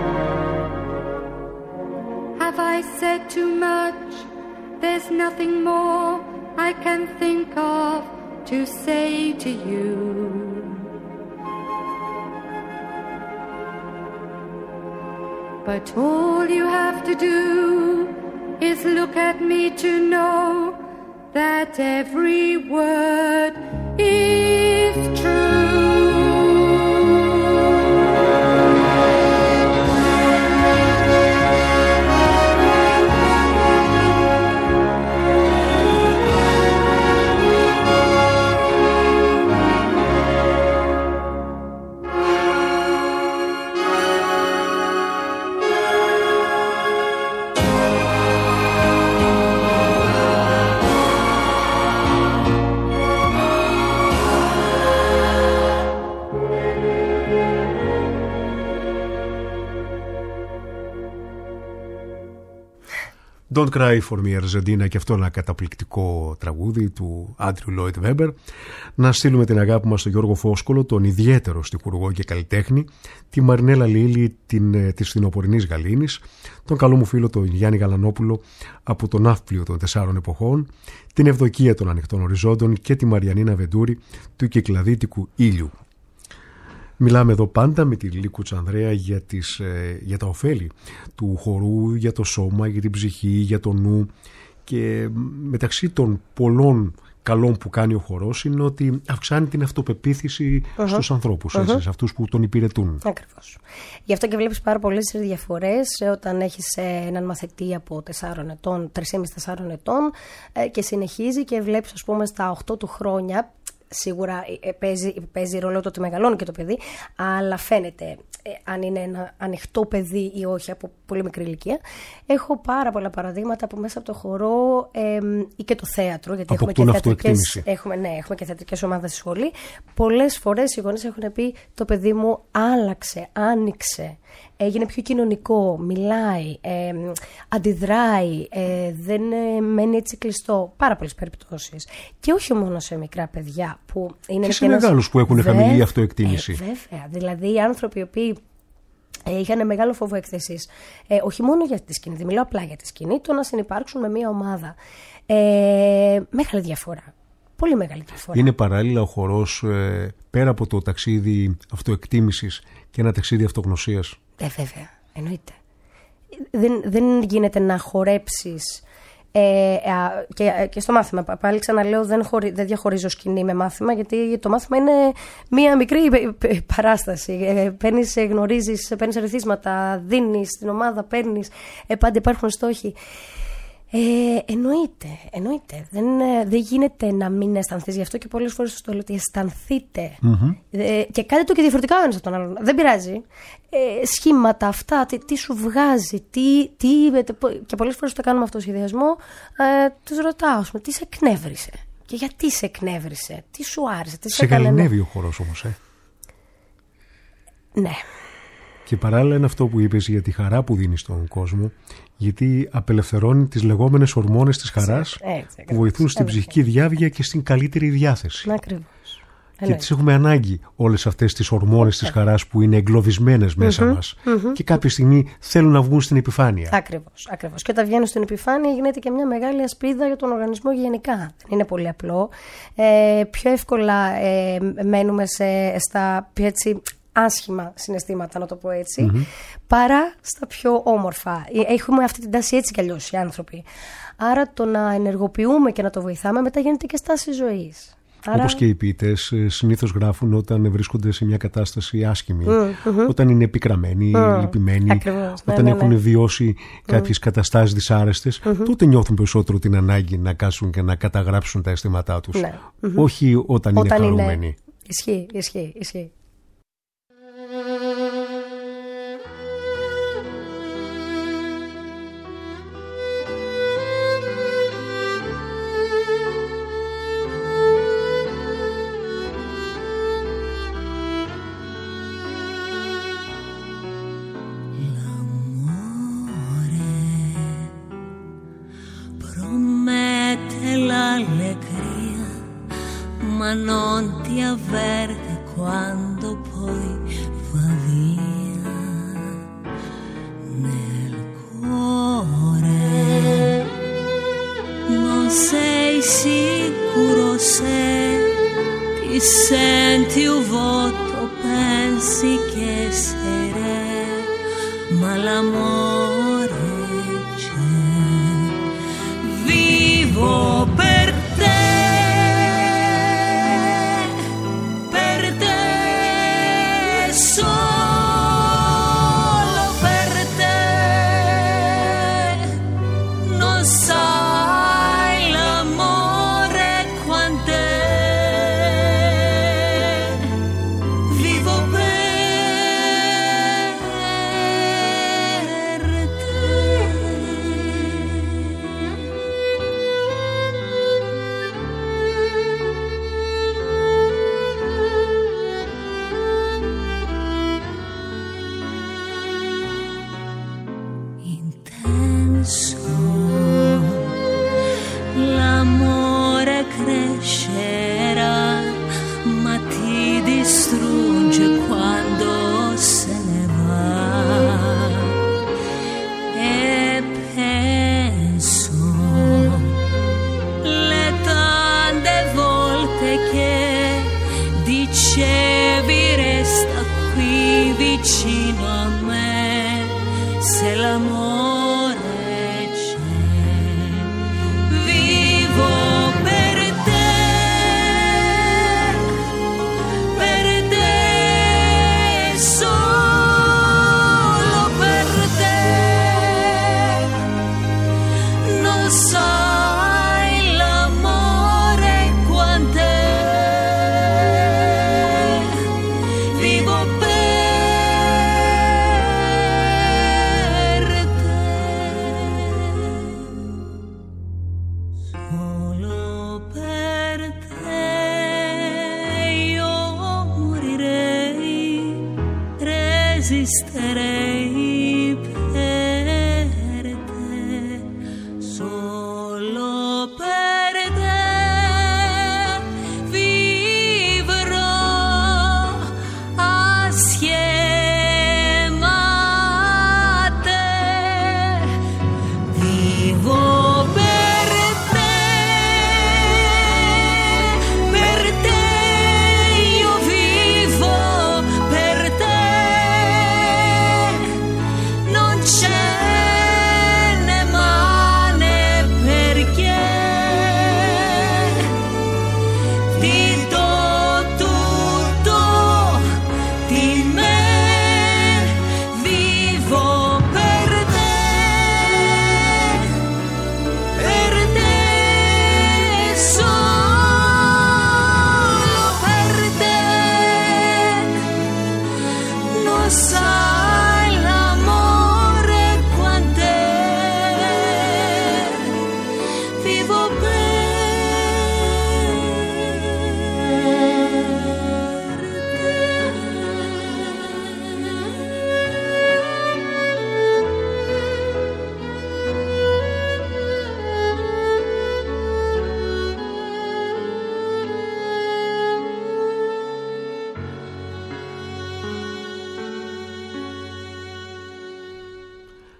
Have I said too much? There's nothing more I can think of to say to you. But all you have to do is look at me to know that every word is true. Don't Cry for Me Argentina, και αυτό ένα καταπληκτικό τραγούδι του Άντριου Λόιτ Βέμπερ. Να στείλουμε την αγάπη μας στον Γιώργο Φόσκολο, τον ιδιαίτερο στιχουργό και καλλιτέχνη, τη Μαρινέλα Λίλη την, της Φθινοπορεινής Γαλήνης, τον καλό μου φίλο τον Γιάννη Γαλανόπουλο από τον Ναύπλιο των Τεσσάρων Εποχών, την Ευδοκία των Ανοιχτών Οριζόντων και τη Μαριανίνα Βεντούρη του Κυκλαδίτικου Ήλιου. Μιλάμε εδώ πάντα με τη Λίλη Κουτσανδρέα για, τις, ε, για τα ωφέλη του χορού, για το σώμα, για την ψυχή, για το νου, και μεταξύ των πολλών καλών που κάνει ο χορός είναι ότι αυξάνει την αυτοπεποίθηση uh-huh. στους ανθρώπους, uh-huh. έτσι, σε αυτούς που τον υπηρετούν. Ακριβώς. Γι' αυτό και βλέπεις πάρα πολλές διαφορές όταν έχεις έναν μαθητή από τεσσάρων ετών, τρία και μισό τεσσάρων ετών ε, και συνεχίζει και βλέπεις, ας πούμε, στα οκτώ του χρόνια. Σίγουρα παίζει, παίζει ρόλο το ότι μεγαλώνει και το παιδί, αλλά φαίνεται ε, αν είναι ένα ανοιχτό παιδί ή όχι από πολύ μικρή ηλικία. Έχω πάρα πολλά παραδείγματα από μέσα από το χορό ε, ή και το θέατρο, γιατί έχουμε και, θεατρικές, έχουμε, ναι, έχουμε και θεατρικές ομάδες στη σχολή. Πολλές φορές οι γονείς έχουν πει: το παιδί μου άλλαξε, άνοιξε, έγινε πιο κοινωνικό, μιλάει, ε, αντιδράει, ε, δεν ε, μένει έτσι κλειστό. Πάρα πολλές περιπτώσεις. Και όχι μόνο σε μικρά παιδιά που είναι. Και σε μεγάλους που έχουν χαμηλή αυτοεκτίμηση. Ε, βέβαια. Δηλαδή οι άνθρωποι οι οποίοι ε, είχαν μεγάλο φόβο έκθεσης, ε, όχι μόνο για τη σκηνή, δεν μιλάω απλά για τη σκηνή, το να συνυπάρξουν με μια ομάδα. Ε, μεγάλη διαφορά. Πολύ μεγάλη διαφορά. Είναι παράλληλα ο χορός, ε, πέρα από το ταξίδι αυτοεκτίμησης, και ένα ταξίδι αυτογνωσίας. Ε, βέβαια. Εννοείται. Δεν, δεν γίνεται να χορέψεις. Ε, και, και στο μάθημα, πάλι ξαναλέω, δεν, χωρι, δεν διαχωρίζω σκηνή με μάθημα, γιατί το μάθημα είναι μία μικρή παράσταση. Ε, παίρνεις, γνωρίζεις, παίρνεις ερεθίσματα, δίνεις στην ομάδα, παίρνεις, ε, πάντα υπάρχουν στόχοι. Ε, εννοείται, εννοείται. Δεν, δεν γίνεται να μην αισθανθείς, γι' αυτό και πολλές φορές σου το λέω ότι αισθανθείτε mm-hmm. ε, και κάντε το και διαφορετικά ο ένας από τον άλλον. Δεν πειράζει. Ε, σχήματα αυτά, τι, τι σου βγάζει, τι, τι, και πολλές φορές που το κάνουμε αυτό το σχεδιασμό, ε, τους ρωτάω, τι σε εκνεύρισε και γιατί σε εκνεύρισε, τι σου άρεσε, τι σε, σε γαληνεύει ο χορός όμως, ε. Ναι. Και παράλληλα είναι αυτό που είπες για τη χαρά που δίνει στον κόσμο, γιατί απελευθερώνει τις λεγόμενες ορμόνες της χαράς, έτσι, έτσι, που βοηθούν στην ψυχική διάβγεια και στην καλύτερη διάθεση. Ακριβώς. Και τις έχουμε ανάγκη όλες αυτές τις ορμόνες της χαράς που είναι εγκλωβισμένες μέσα mm-hmm, μας mm-hmm. και κάποια στιγμή θέλουν να βγουν στην επιφάνεια. Ακριβώς, ακριβώς. Και όταν βγαίνουν στην επιφάνεια γίνεται και μια μεγάλη ασπίδα για τον οργανισμό γενικά. Δεν είναι πολύ απλό. Ε, πιο εύκολα ε, μένουμε σε, στα πιο έτσι άσχημα συναισθήματα, να το πω έτσι, mm-hmm. παρά στα πιο όμορφα. Έχουμε αυτή την τάση έτσι κι αλλιώς οι άνθρωποι. Άρα το να ενεργοποιούμε και να το βοηθάμε μετά γίνεται και στάση ζωής. Άρα... Όπως και οι ποιητές συνήθως γράφουν όταν βρίσκονται σε μια κατάσταση άσχημη, mm-hmm. όταν είναι επικραμμένοι, mm. λυπημένοι, Ακριβώς, όταν ναι, ναι, ναι. έχουν βιώσει κάποιες mm. καταστάσεις δυσάρεστες, mm-hmm. τότε νιώθουν περισσότερο την ανάγκη να κάτσουν και να καταγράψουν τα αισθήματά τους. Ναι. Mm-hmm. Όχι όταν, όταν είναι χαρούμενοι. Είναι... Ισχύει, ισχύει, ισχύει. Ma non ti avverte quando poi va via nel cuore. Non sei sicuro se ti senti un voto, pensi che sei re, ma l'amore c'è. Vivo per te.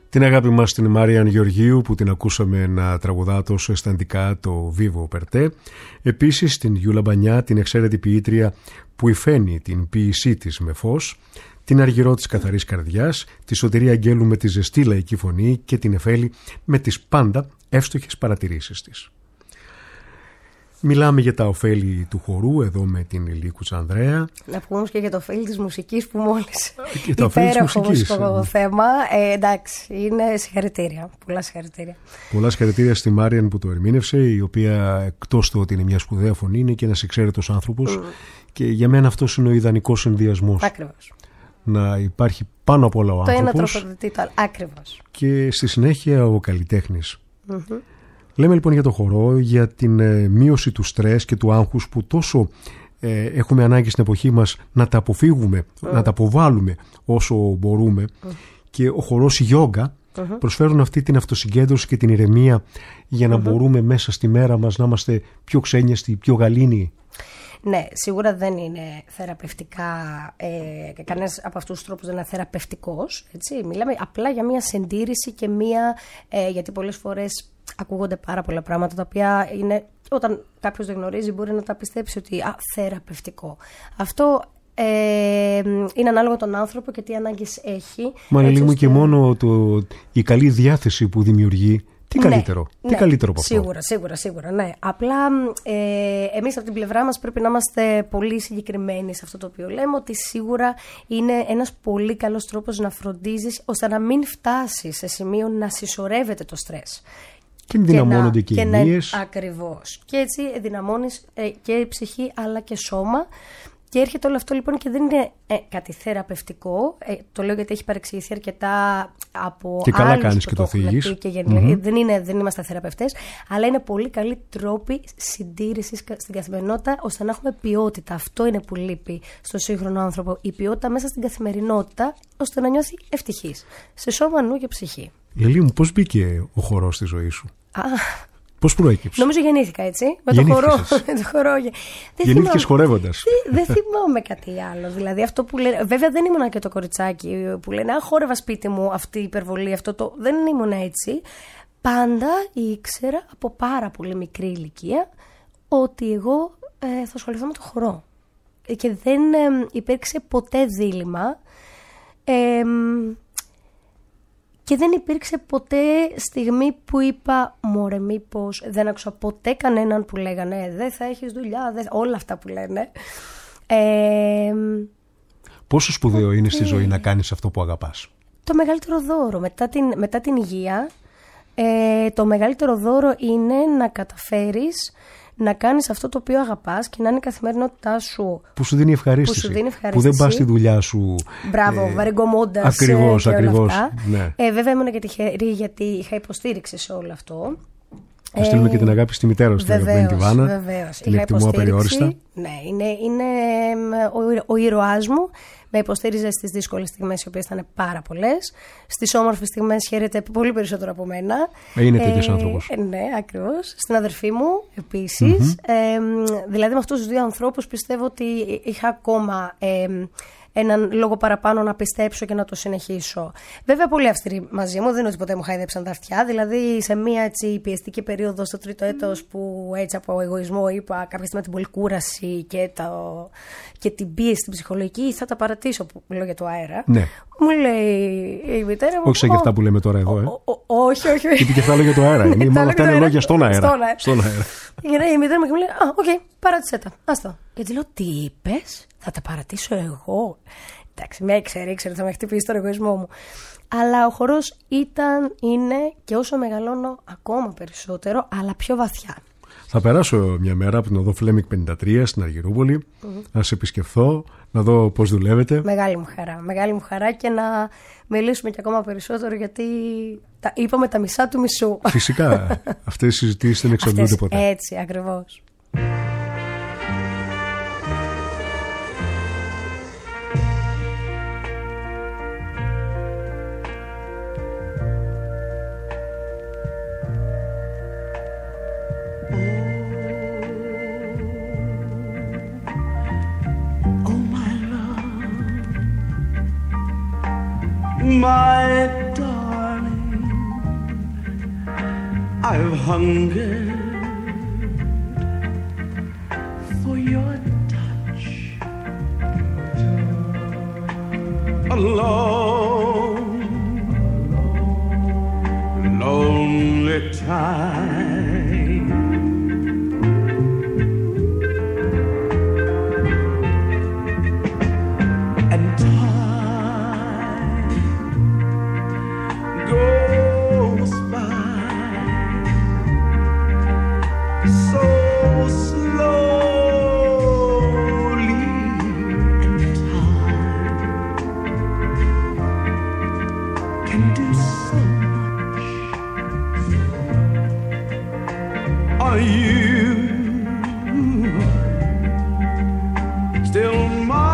Την αγάπη μας στην Μάριαν Γεωργίου που την ακούσαμε να τραγουδά τόσο αισθαντικά το Vivo Perté. Επίσης την Γιούλα Μπανιά, την εξαίρετη ποιήτρια που υφαίνει την ποίησή της με φως, την Αργυρό της καθαρής καρδιάς, τη Σωτηρία Αγγέλου με τη ζεστή λαϊκή φωνή και την Εφέλη με τις πάντα εύστοχες παρατηρήσεις της. Μιλάμε για τα ωφέλη του χορού εδώ με την Ηλίκου Τσανδρέα. Να πούμε όμως και για το ωφέλη της μουσικής που μόλις υπέροχο μουσικό θέμα. Ε, εντάξει, είναι συγχαρητήρια. Πολλά συγχαρητήρια. Πολλά συγχαρητήρια στη Μάριαν που το ερμήνευσε, η οποία εκτός του ότι είναι μια σπουδαία φωνή, είναι και ένας εξαίρετος άνθρωπος. Mm. Και για μένα αυτός είναι ο ιδανικός συνδυασμός. Ακριβώς. Να υπάρχει πάνω απ' όλα ο το άνθρωπος. Το ένα τροφοδοτεί το άλλο. Ακριβώς. Και στη συνέχεια ο καλλιτέχνης. Mm-hmm. Λέμε λοιπόν για το χορό, για την ε, μείωση του στρες και του άγχους που τόσο ε, έχουμε ανάγκη στην εποχή μας να τα αποφύγουμε, mm. να τα αποβάλουμε όσο μπορούμε. Mm. Και ο χορός, η γιόγκα, mm-hmm. προσφέρουν αυτή την αυτοσυγκέντρωση και την ηρεμία για να mm-hmm. μπορούμε μέσα στη μέρα μας να είμαστε πιο ξένιαστοι, πιο γαλήνιοι. Ναι, σίγουρα δεν είναι θεραπευτικά, ε, κανένας από αυτούς τους τρόπους δεν είναι θεραπευτικός, έτσι. Μιλάμε απλά για μια συντήρηση και μια, ε, γιατί πολλές φορές ακούγονται πάρα πολλά πράγματα τα οποία είναι, όταν κάποιος δεν γνωρίζει μπορεί να τα πιστέψει ότι α, θεραπευτικό. Αυτό ε, είναι ανάλογο τον άνθρωπο και τι ανάγκες έχει. Μα είναι λίγο και μόνο το, η καλή διάθεση που δημιουργεί. Τι καλύτερο, ναι, τι ναι, καλύτερο από αυτό. Σίγουρα, σίγουρα, σίγουρα, ναι. Απλά ε, εμείς από την πλευρά μας πρέπει να είμαστε πολύ συγκεκριμένοι σε αυτό το οποίο λέμε, ότι σίγουρα είναι ένας πολύ καλός τρόπος να φροντίζεις ώστε να μην φτάσει σε σημείο να συσσωρεύεται το στρες. Και ενδυναμώνονται και, και οι μύες. Ακριβώς. Και έτσι ενδυναμώνεις ε, και ψυχή αλλά και σώμα. Και έρχεται όλο αυτό λοιπόν και δεν είναι ε, κάτι θεραπευτικό. Ε, το λέω γιατί έχει παρεξηγηθεί αρκετά από και καλά άλλους κάνεις που και το, το θίγεις. Mm-hmm. Δεν, είναι, δεν είμαστε θεραπευτές, αλλά είναι πολύ καλοί τρόποι συντήρησης στην καθημερινότητα ώστε να έχουμε ποιότητα. Αυτό είναι που λείπει στο σύγχρονο άνθρωπο. Η ποιότητα μέσα στην καθημερινότητα ώστε να νιώθει ευτυχής. Σε σώμα, νου και ψυχή. Λελί μου, πώς μπήκε ο χορός στη ζωή σου? Α, πώς προέκυψε? Νομίζω γεννήθηκα έτσι. Με το χορό. Με το χορό. Γεννήθηκες χορεύοντας. Δεν θυμάμαι κάτι άλλο. Δηλαδή αυτό που λένε. Βέβαια δεν ήμουνα και το κοριτσάκι που λένε α, χόρευα σπίτι μου αυτή η υπερβολή. Αυτό το. Δεν ήμουν έτσι. Πάντα ήξερα από πάρα πολύ μικρή ηλικία ότι εγώ ε, θα ασχοληθώ με το χορό. Και δεν ε, υπήρξε ποτέ δίλημμα. Ε, Και δεν υπήρξε ποτέ στιγμή που είπα μωρέ μήπως, δεν άκουσα ποτέ κανέναν που λέγανε δεν θα έχεις δουλειά, δεν... όλα αυτά που λένε. Ε, Πόσο σπουδαίο είναι στη ζωή να κάνεις αυτό που αγαπάς? Το μεγαλύτερο δώρο μετά την, μετά την υγεία, ε, το μεγαλύτερο δώρο είναι να καταφέρεις να κάνεις αυτό το οποίο αγαπάς και να είναι η καθημερινότητά σου. Που σου δίνει ευχαρίστηση. Που, σου δίνει ευχαρίστηση. Που δεν πας στη δουλειά σου. Μπράβο, ε, βαρεγκομώντας. Ακριβώς, και όλα ακριβώς. αυτά. Ναι. Ε, βέβαια ήμουν και τυχερή γιατί είχα υποστήριξη σε όλο αυτό. Να στείλουμε ε, και την αγάπη στη μητέρα σου, την αγαπημένη τη Βάνα. Βεβαίως. Την εκτιμώ απεριόριστα. Ναι, είναι, είναι ο, ο ήρωάς μου. Με υποστήριζε στις δύσκολες στιγμές, οι οποίες ήταν πάρα πολλές. Στις όμορφες στιγμές χαίρεται πολύ περισσότερο από μένα. Είναι τέτοιος ε, άνθρωπος. Ε, ναι, ακριβώς. Στην αδερφή μου επίσης. Mm-hmm. Ε, δηλαδή με αυτούς τους δύο ανθρώπους πιστεύω ότι είχα ακόμα ε, έναν λόγο παραπάνω να πιστέψω και να το συνεχίσω. Βέβαια πολύ αυστηρή μαζί μου, δεν είναι ότι ποτέ μου χάιδεψαν τα αυτιά. Δηλαδή σε μία έτσι, πιεστική περίοδο στο τρίτο έτος που έτσι από εγωισμό είπα κάποια στιγμή την πολυκούραση και, το, και την πίεση στην ψυχολογική θα τα παρατήσω που λέω για το αέρα. Ναι. Μου λέει η μητέρα μου. Όχι σαν και αυτά που λέμε τώρα εδώ. Ε. Ο, ο, όχι, όχι. όχι. Είπε και αυτά για το αέρα. Είναι, μάλλον αυτά είναι λόγια στον αέρα. Στον αέρα. Στον αέρα. Η μητέρα μου και μου λέει: α, οκ, okay, παράτησέ τα. Άστο. Και τη λέω: τι είπες, θα τα παρατήσω εγώ? Εντάξει, με ήξερε, ήξερε, θα με χτυπήσει τον εγωισμό μου. Αλλά ο χορός ήταν, είναι και όσο μεγαλώνω ακόμα περισσότερο, αλλά πιο βαθιά. Θα περάσω μια μέρα από την οδό Φλέμικ πενήντα τρία στην Αργυρούπολη, mm-hmm. να σε επισκεφθώ, να δω πώς δουλεύετε. Μεγάλη μου χαρά. Μεγάλη μου χαρά και να μιλήσουμε και ακόμα περισσότερο γιατί τα, είπαμε τα μισά του μισού. Φυσικά. Αυτές οι συζητήσεις δεν εξαντλούνται ποτέ. Έτσι, ακριβώς. My darling, I've hungered for your touch. Alone, lonely time. And time goes by so slowly, and time can do so much. Are you still mine?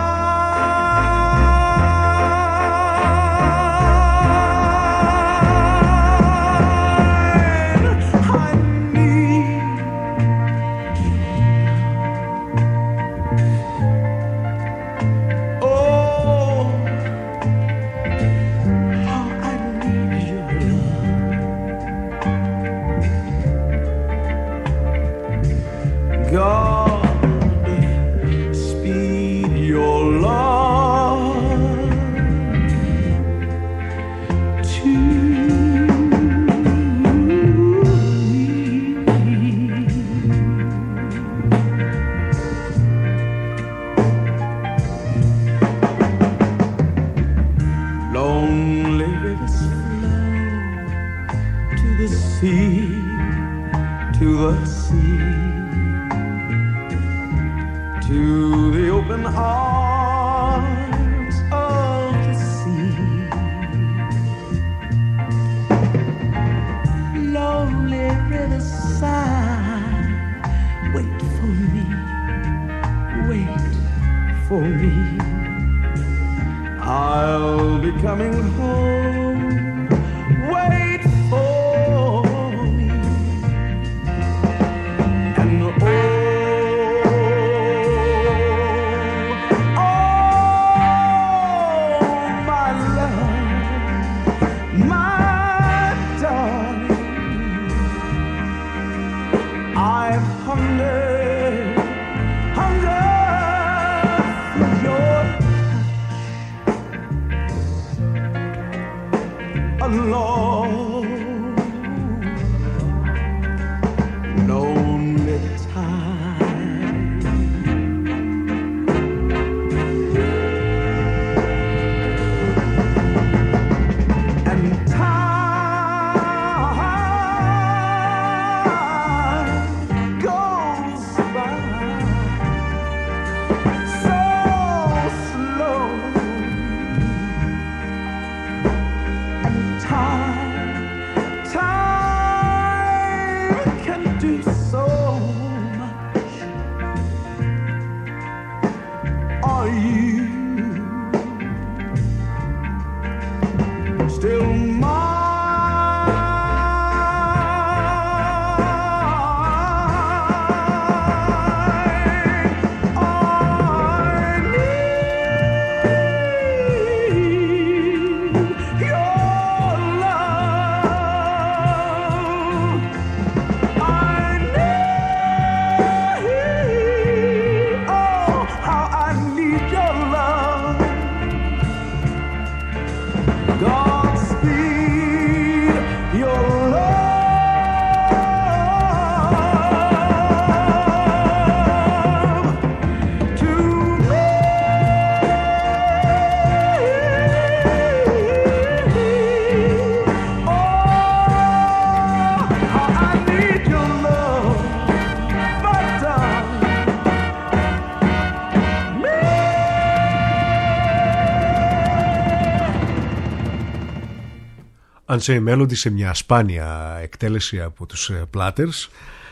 Unseen Melody σε μια σπάνια εκτέλεση από τους Platters.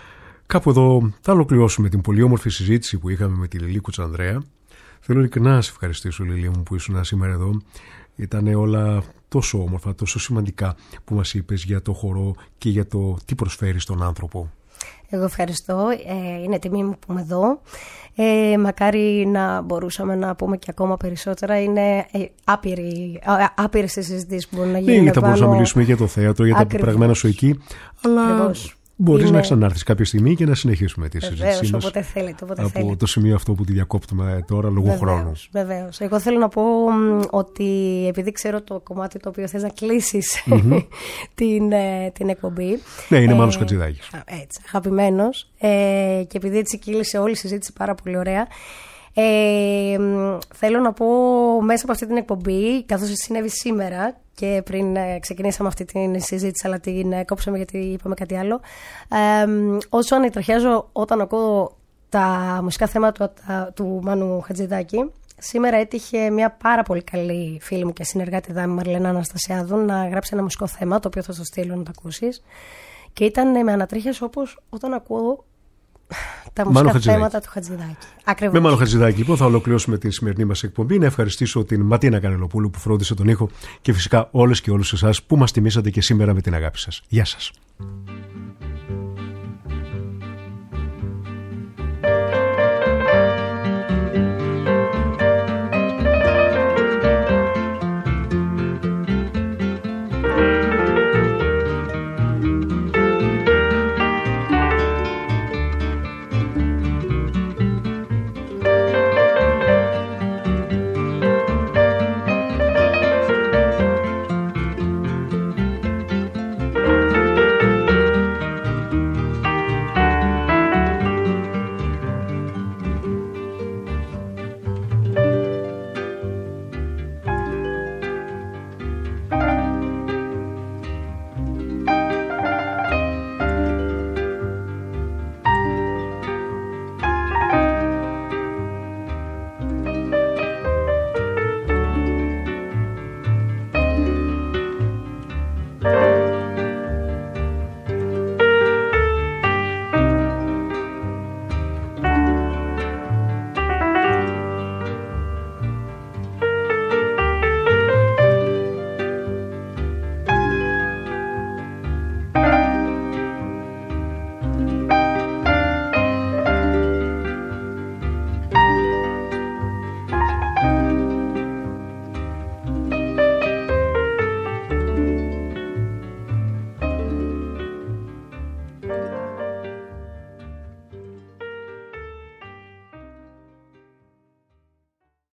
Κάπου εδώ θα ολοκληρώσουμε την πολύ όμορφη συζήτηση που είχαμε με τη Λιλή Κουτσανδρέα. Θέλω ειλικρινά να σε ευχαριστήσω, Λιλή μου, που ήσουν σήμερα εδώ. Ήταν όλα τόσο όμορφα, τόσο σημαντικά που μας είπες για το χορό και για το τι προσφέρει στον άνθρωπο. Εγώ ευχαριστώ. Ε, είναι τιμή μου που είμαι εδώ. Ε, μακάρι να μπορούσαμε να πούμε και ακόμα περισσότερα. Είναι ε, άπειρες οι συζητήσεις που μπορούν να γίνουν. Ναι, θα μπορούσαμε να μιλήσουμε για το θέατρο, για τα πεπραγμένα σου εκεί. Αλλά Ακριβώς. μπορείς είναι... να ξανάρθεις κάποια στιγμή και να συνεχίσουμε τη συζήτησή μας. Όποτε θέλετε, όποτε από θέλετε. το σημείο αυτό που τη διακόπτουμε τώρα λόγω Βεβαίως, χρόνου. Βεβαίως. Εγώ θέλω να πω μ, ότι επειδή ξέρω το κομμάτι το οποίο θες να κλείσεις Mm-hmm. την, ε, την εκπομπή. Ναι, είναι ε, Μάνος Χατζηδάκης. Έτσι, αγαπημένος. Ε, και επειδή έτσι κύλησε όλη η συζήτηση πάρα πολύ ωραία. Ε, θέλω να πω μέσα από αυτή την εκπομπή, καθώς συνέβη σήμερα και πριν ε, ξεκινήσαμε αυτή την συζήτηση, αλλά την ε, κόψαμε γιατί είπαμε κάτι άλλο, ε, όσο ανετραχιάζω όταν ακούω τα μουσικά θέματα του, τα, του Μάνου Χατζηδάκη, σήμερα έτυχε μια πάρα πολύ καλή φίλη μου και συνεργάτη δάμη, Μαρλένα Αναστασιάδου, να γράψει ένα μουσικό θέμα, το οποίο θα στο στείλω να το ακούσεις, και ήταν ε, με ανατρίχιασε όπως όταν ακούω τα μουσικά θέματα του Χατζηδάκη. Ακριβώς. Με Μάνο Χατζηδάκη, λοιπόν, θα ολοκληρώσουμε την σημερινή μας εκπομπή. Να ευχαριστήσω την Ματίνα Κανελοπούλου που φρόντισε τον ήχο και φυσικά όλες και όλους εσάς που μας τιμήσατε και σήμερα με την αγάπη σας. Γεια σας.